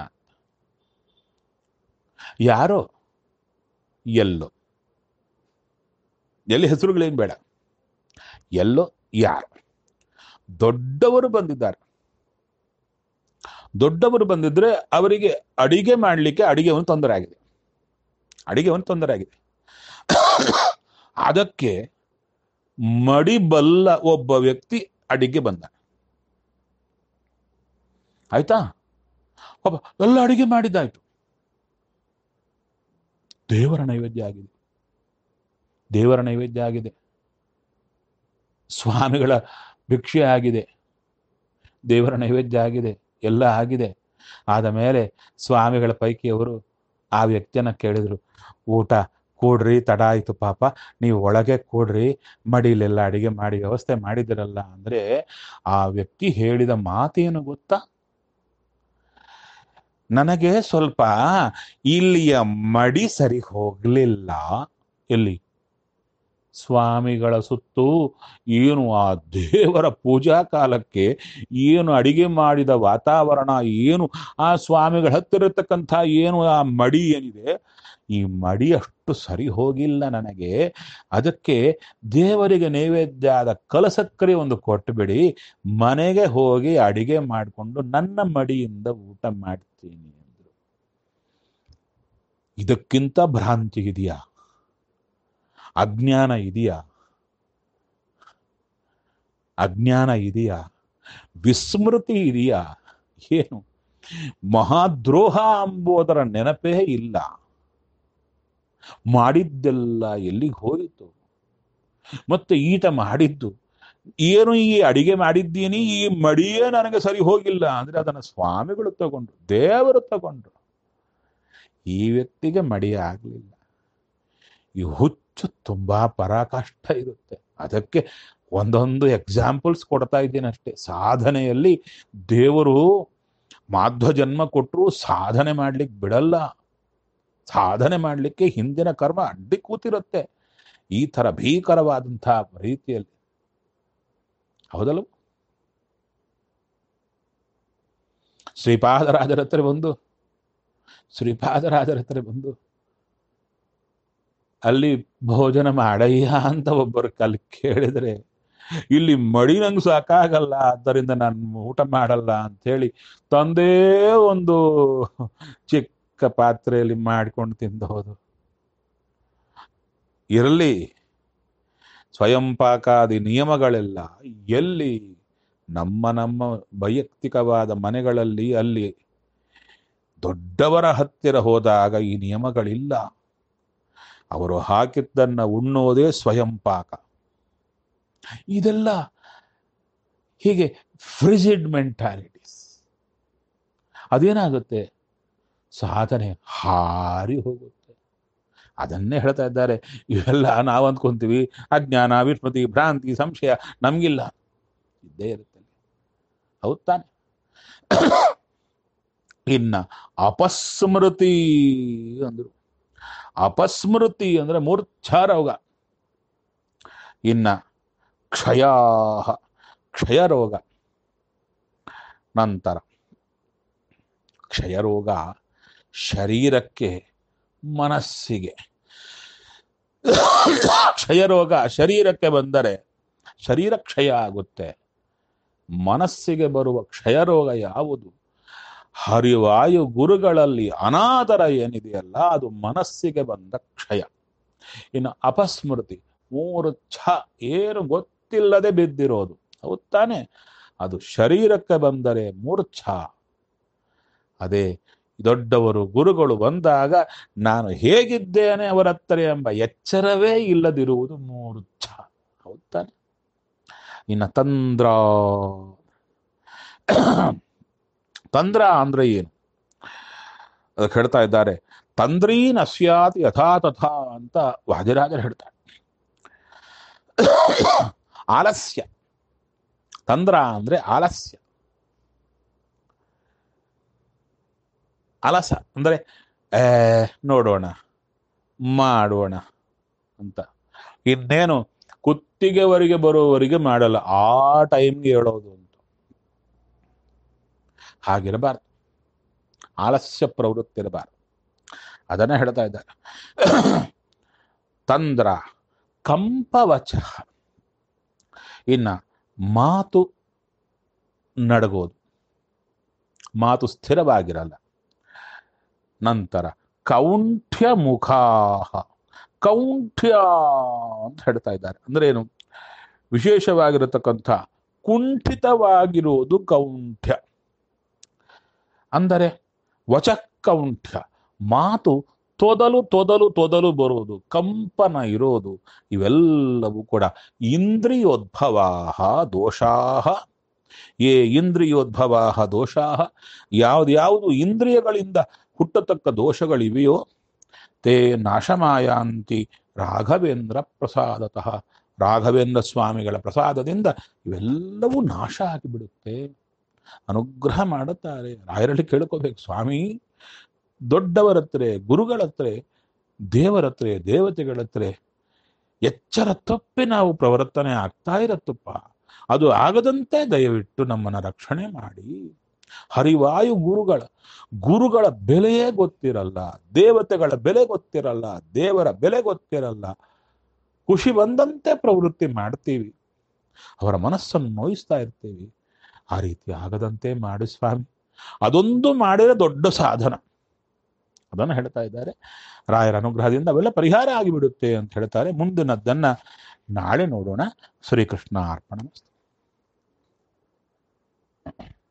ಯಾರೋ ಎಲ್ಲೋ, ಎಲ್ಲಿ ಹೆಸರುಗಳೇನು ಬೇಡ, ಎಲ್ಲೋ ಯಾರು ದೊಡ್ಡವರು ಬಂದಿದ್ದಾರೆ. ದೊಡ್ಡವರು ಬಂದಿದ್ರೆ ಅವರಿಗೆ ಅಡಿಗೆ ಮಾಡಲಿಕ್ಕೆ ಅಡಿಗೆ ಒಂದು ತೊಂದರೆ ಆಗಿದೆ, ಅಡಿಗೆ ಒಂದು ತೊಂದರೆ ಆಗಿದೆ. ಅದಕ್ಕೆ ಮಡಿಬಲ್ಲ ಒಬ್ಬ ವ್ಯಕ್ತಿ ಅಡಿಗೆ ಬಂದ. ಆಯ್ತಾ, ಪಾಪ ಎಲ್ಲ ಅಡಿಗೆ ಮಾಡಿದ್ದಾಯ್ತು. ದೇವರ ನೈವೇದ್ಯ ಆಗಿದೆ, ದೇವರ ನೈವೇದ್ಯ ಆಗಿದೆ, ಸ್ವಾಮಿಗಳ ಭಿಕ್ಷೆ ಆಗಿದೆ, ದೇವರ ನೈವೇದ್ಯ ಆಗಿದೆ, ಎಲ್ಲ ಆಗಿದೆ. ಆದ ಮೇಲೆ ಸ್ವಾಮಿಗಳ ಪೈಕಿಯವರು ಆ ವ್ಯಕ್ತಿಯನ್ನ ಕೇಳಿದ್ರು, ಊಟ ಕೂಡ್ರಿ, ತಡ ಆಯ್ತು ಪಾಪ, ನೀವು ಒಳಗೆ ಕೂಡ್ರಿ, ಮಡಿಲೆಲ್ಲ ಅಡಿಗೆ ಮಾಡಿ ವ್ಯವಸ್ಥೆ ಮಾಡಿದಿರಲ್ಲ ಅಂದ್ರೆ ಆ ವ್ಯಕ್ತಿ ಹೇಳಿದ ಮಾತೇನು ಗೊತ್ತಾ? ನನಗೆ ಸ್ವಲ್ಪ ಇಲ್ಲಿಯ ಮಡಿ ಸರಿ ಹೋಗ್ಲಿಲ್ಲ. ಎಲ್ಲಿ? ಸ್ವಾಮಿಗಳ ಸುತ್ತು ಏನು ಆ ದೇವರ ಪೂಜಾ ಕಾಲಕ್ಕೆ ಏನು ಅಡಿಗೆ ಮಾಡಿದ ವಾತಾವರಣ, ಏನು ಆ ಸ್ವಾಮಿಗಳ ಹತ್ತಿರ ಇರತಕ್ಕಂಥ ಏನು ಆ ಮಡಿ ಏನಿದೆ, ಈ ಮಡಿ ಅಷ್ಟು ಸರಿ ಹೋಗಿಲ್ಲ ನನಗೆ. ಅದಕ್ಕೆ ದೇವರಿಗೆ ನೈವೇದ್ಯ ಆದ ಕಲಸಕ್ಕರೆ ಒಂದು ಕೊಟ್ಟುಬಿಡಿ, ಮನೆಗೆ ಹೋಗಿ ಅಡಿಗೆ ಮಾಡಿಕೊಂಡು ನನ್ನ ಮಡಿಯಿಂದ ಊಟ ಮಾಡ್ತೀನಿ ಅಂದ್ರು. ಇದಕ್ಕಿಂತ ಭ್ರಾಂತಿ ಇದೆಯಾ? ಅಜ್ಞಾನ ಇದೆಯಾ? ಅಜ್ಞಾನ ಇದೆಯಾ? ವಿಸ್ಮೃತಿ ಇದೆಯಾ? ಏನು? ಮಹಾದ್ರೋಹ ಎಂಬುದರ ನೆನಪೇ ಇಲ್ಲ. ಮಾಡಿದ್ದೆಲ್ಲ ಎಲ್ಲಿಗೆ ಹೋಯಿತು? ಮತ್ತೆ ಈತ ಮಾಡಿದ್ದು ಏನು? ಈ ಅಡಿಗೆ ಮಾಡಿದ್ದೀನಿ, ಈ ಮಡಿಯೇ ನನಗೆ ಸರಿ ಹೋಗಿಲ್ಲ ಅಂದ್ರೆ ಅದನ್ನ ಸ್ವಾಮಿಗಳು ತಗೊಂಡ್ರು, ದೇವರು ತಗೊಂಡ್ರು. ಈ ವ್ಯಕ್ತಿಗೆ ಮಡಿ ಆಗ್ಲಿಲ್ಲ. ಈ ಹುಚ್ಚು ತುಂಬಾ ಪರಾಕಾಷ್ಠ ಇರುತ್ತೆ. ಅದಕ್ಕೆ ಒಂದೊಂದು ಎಕ್ಸಾಂಪಲ್ಸ್ ಕೊಡ್ತಾ ಇದ್ದೀನಿ ಅಷ್ಟೇ. ಸಾಧನೆಯಲ್ಲಿ ದೇವರು ಮಾಧ್ವ ಜನ್ಮ ಕೊಟ್ಟರು ಸಾಧನೆ ಮಾಡ್ಲಿಕ್ಕೆ ಬಿಡಲ್ಲ. ಸಾಧನೆ ಮಾಡ್ಲಿಕ್ಕೆ ಹಿಂದಿನ ಕರ್ಮ ಅಡ್ಡಿ ಕೂತಿರುತ್ತೆ ಈ ತರ ಭೀಕರವಾದಂತಹ ರೀತಿಯಲ್ಲಿ. ಹೌದಲ್ಲ? ಶ್ರೀಪಾದರಾಜರ ಹತ್ರ ಬಂದು ಶ್ರೀಪಾದರಾಜರ ಹತ್ರ ಬಂದು ಅಲ್ಲಿ ಭೋಜನ ಮಾಡಯ್ಯ ಅಂತ ಒಬ್ಬರು ಕಲ್ ಕೇಳಿದ್ರೆ, ಇಲ್ಲಿ ಮಡಿ ನಂಗೆ ಸಾಕಾಗಲ್ಲ, ಆದ್ದರಿಂದ ನಾನು ಊಟ ಮಾಡಲ್ಲ ಅಂಥೇಳಿ ತಂದೇ ಒಂದು ಚಿಕ್ಕ ಪಾತ್ರೆಯಲ್ಲಿ ಮಾಡ್ಕೊಂಡು ತಿಂದು ಹೋದು. ಇರಲಿ, ಸ್ವಯಂ ಪಾಕಾದಿ ನಿಯಮಗಳೆಲ್ಲ ಎಲ್ಲಿ? ನಮ್ಮ ನಮ್ಮ ವೈಯಕ್ತಿಕವಾದ ಮನೆಗಳಲ್ಲಿ, ಅಲ್ಲಿ ದೊಡ್ಡವರ ಹತ್ತಿರ ಹೋದಾಗ ಈ ನಿಯಮಗಳಿಲ್ಲ. ಅವರು ಹಾಕಿದ್ದನ್ನ ಉಣ್ಣೋದೇ ಸ್ವಯಂ ಪಾಕ. ಇದೆಲ್ಲ ಹೀಗೆ ಫ್ರಿಜಿಡ್ ಮೆಂಟಾಲಿಟೀಸ್. ಅದೇನಾಗುತ್ತೆ? ಸಾಧನೆ ಹಾರಿ ಹೋಗುತ್ತೆ. ಅದನ್ನೇ ಹೇಳ್ತಾ ಇದ್ದಾರೆ. ಇವೆಲ್ಲ ನಾವು ಅಂದ್ಕೊಂತೀವಿ ಅಜ್ಞಾನ, ವಿಸ್ಮೃತಿ, ಭ್ರಾಂತಿ, ಸಂಶಯ ನಮಗಿಲ್ಲ, ಇದ್ದೇ ಇರುತ್ತೆ. ಹೌದ್ ತಾನೆ? ಇನ್ನ ಅಪಸ್ಮೃತಿ ಅಂದ್ರು. ಅಪಸ್ಮೃತಿ ಅಂದ್ರೆ ಮೂರ್ಛಾರೋಗ. ಇನ್ನ ಕ್ಷಯ ಕ್ಷಯರೋಗ. ನಂತರ ಕ್ಷಯರೋಗ ಶರೀರಕ್ಕೆ ಮನಸ್ಸಿಗೆ. ಕ್ಷಯರೋಗ ಶರೀರಕ್ಕೆ ಬಂದರೆ ಶರೀರ ಕ್ಷಯ ಆಗುತ್ತೆ. ಮನಸ್ಸಿಗೆ ಬರುವ ಕ್ಷಯರೋಗ ಯಾವುದು? ಹರಿವಾಯು ಗುರುಗಳಲ್ಲಿ ಅನಾದರ ಏನಿದೆಯಲ್ಲ ಅದು ಮನಸ್ಸಿಗೆ ಬಂದ ಕ್ಷಯ. ಇನ್ನು ಅಪಸ್ಮೃತಿ ಮೂರು ಛ ಏನು ಗೊತ್ತಿಲ್ಲದೆ ಬಿದ್ದಿರೋದು, ಹೌದ್ ತಾನೆ? ಅದು ಶರೀರಕ್ಕೆ ಬಂದರೆ ಮೂರ್ಛ. ಅದೇ ದೊಡ್ಡವರು ಗುರುಗಳು ಬಂದಾಗ ನಾನು ಹೇಗಿದ್ದೇನೆ ಅವರ ಹತ್ರ ಎಂಬ ಎಚ್ಚರವೇ ಇಲ್ಲದಿರುವುದು ಮೂರ್ಛ, ಹೌದ್ ತಾನೆ? ಇನ್ನು ತಂದ್ರ. ತಂದ್ರ ಅಂದ್ರೆ ಏನು ಅದಕ್ಕೆ ಹೇಳ್ತಾ ಇದ್ದಾರೆ. ತಂದ್ರೀನ್ ಅಸ್ಯಾತ್ ಯಥಾ ತಥಾ ಅಂತ ವಾದಿರಾಜರು ಹೇಳ್ತಾರೆ. ಆಲಸ್ಯ. ತಂದ್ರ ಅಂದ್ರೆ ಆಲಸ್ಯ. ಅಲಸ ಅಂದ್ರೆ ಏ ನೋಡೋಣ ಮಾಡೋಣ ಅಂತ, ಇನ್ನೇನು ಕುತ್ತಿಗೆವರೆಗೆ ಬರೋವರೆಗೆ ಮಾಡಲ್ಲ, ಆ ಟೈಮ್ಗೆ ಹೇಳೋದು ಅಂತ. ಹಾಗಿರಬಾರ್ದು, ಆಲಸ್ಯ ಪ್ರವೃತ್ತಿ ಇರಬಾರ್ದು. ಅದನ್ನ ಹೇಳ್ತಾ ಇದ್ದಾರೆ. ತಂದ್ರ ಕಂಪವಚ. ಇನ್ನ ಮಾತು ನಡಗೋದು, ಮಾತು ಸ್ಥಿರವಾಗಿರಲ್ಲ. ನಂತರ ಕೌಂಠ್ಯ ಮುಖಾಹ. ಕೌಂಠ್ಯ ಅಂತ ಹೇಳ್ತಾ ಇದ್ದಾರೆ. ಅಂದ್ರೆ ಏನು? ವಿಶೇಷವಾಗಿರತಕ್ಕಂಥ ಕುಂಠಿತವಾಗಿರುವುದು ಕೌಂಠ್ಯ. ಅಂದರೆ ವಚಕೌಂಠ್ಯ, ಮಾತು ತೊದಲು ತೊದಲು ತೊದಲು ಬರುವುದು, ಕಂಪನ ಇರೋದು. ಇವೆಲ್ಲವೂ ಕೂಡ ಇಂದ್ರಿಯೋದ್ಭವಾಹ ದೋಷಾಹ. ಏ ಇಂದ್ರಿಯೋದ್ಭವಾಹ ದೋಷಾಹ. ಯಾವ್ದ್ಯಾವುದು ಇಂದ್ರಿಯಗಳಿಂದ ಹುಟ್ಟತಕ್ಕ ದೋಷಗಳಿವೆಯೋ ತೇ ನಾಶಮಾಯಾಂತಿ ರಾಘವೇಂದ್ರ ಪ್ರಸಾದತಃ. ರಾಘವೇಂದ್ರ ಸ್ವಾಮಿಗಳ ಪ್ರಸಾದದಿಂದ ಇವೆಲ್ಲವೂ ನಾಶ ಆಗಿಬಿಡುತ್ತೆ. ಅನುಗ್ರಹ ಮಾಡುತ್ತಾರೆ. ರಾಯರಲ್ಲಿ ಕೇಳ್ಕೋಬೇಕು, ಸ್ವಾಮಿ ದೊಡ್ಡವರ ಹತ್ರ, ಗುರುಗಳ ಹತ್ರ, ದೇವರ ಹತ್ರ, ದೇವತೆಗಳ ಹತ್ರ ಎಚ್ಚರ ತಪ್ಪಿ ನಾವು ಪ್ರವರ್ತನೆ ಆಗ್ತಾ ಇರತ್ತಪ್ಪ. ಅದು ಆಗದಂತೆ ದಯವಿಟ್ಟು ನಮ್ಮನ್ನ ರಕ್ಷಣೆ ಮಾಡಿ. ಹರಿವಾಯು ಗುರುಗಳ ಗುರುಗಳ ಬೆಲೆಯೇ ಗೊತ್ತಿರಲ್ಲ, ದೇವತೆಗಳ ಬೆಲೆ ಗೊತ್ತಿರಲ್ಲ, ದೇವರ ಬೆಲೆ ಗೊತ್ತಿರಲ್ಲ. ಖುಷಿ ಬಂದಂತೆ ಪ್ರವೃತ್ತಿ ಮಾಡ್ತೀವಿ, ಅವರ ಮನಸ್ಸನ್ನು ನೋಯಿಸ್ತಾ ಇರ್ತೀವಿ. ಆ ರೀತಿ ಆಗದಂತೆ ಮಾಡಿ ಸ್ವಾಮಿ. ಅದೊಂದು ಮಾಡಿದ್ರೆ ದೊಡ್ಡ ಸಾಧನ. ಅದನ್ನು ಹೇಳ್ತಾ ಇದ್ದಾರೆ. ರಾಯರ ಅನುಗ್ರಹದಿಂದ ಅವೆಲ್ಲ ಪರಿಹಾರ ಆಗಿಬಿಡುತ್ತೆ ಅಂತ ಹೇಳ್ತಾರೆ. ಮುಂದಿನದ್ದನ್ನ ನಾಳೆ ನೋಡೋಣ. ಶ್ರೀಕೃಷ್ಣ ಅರ್ಪಣ.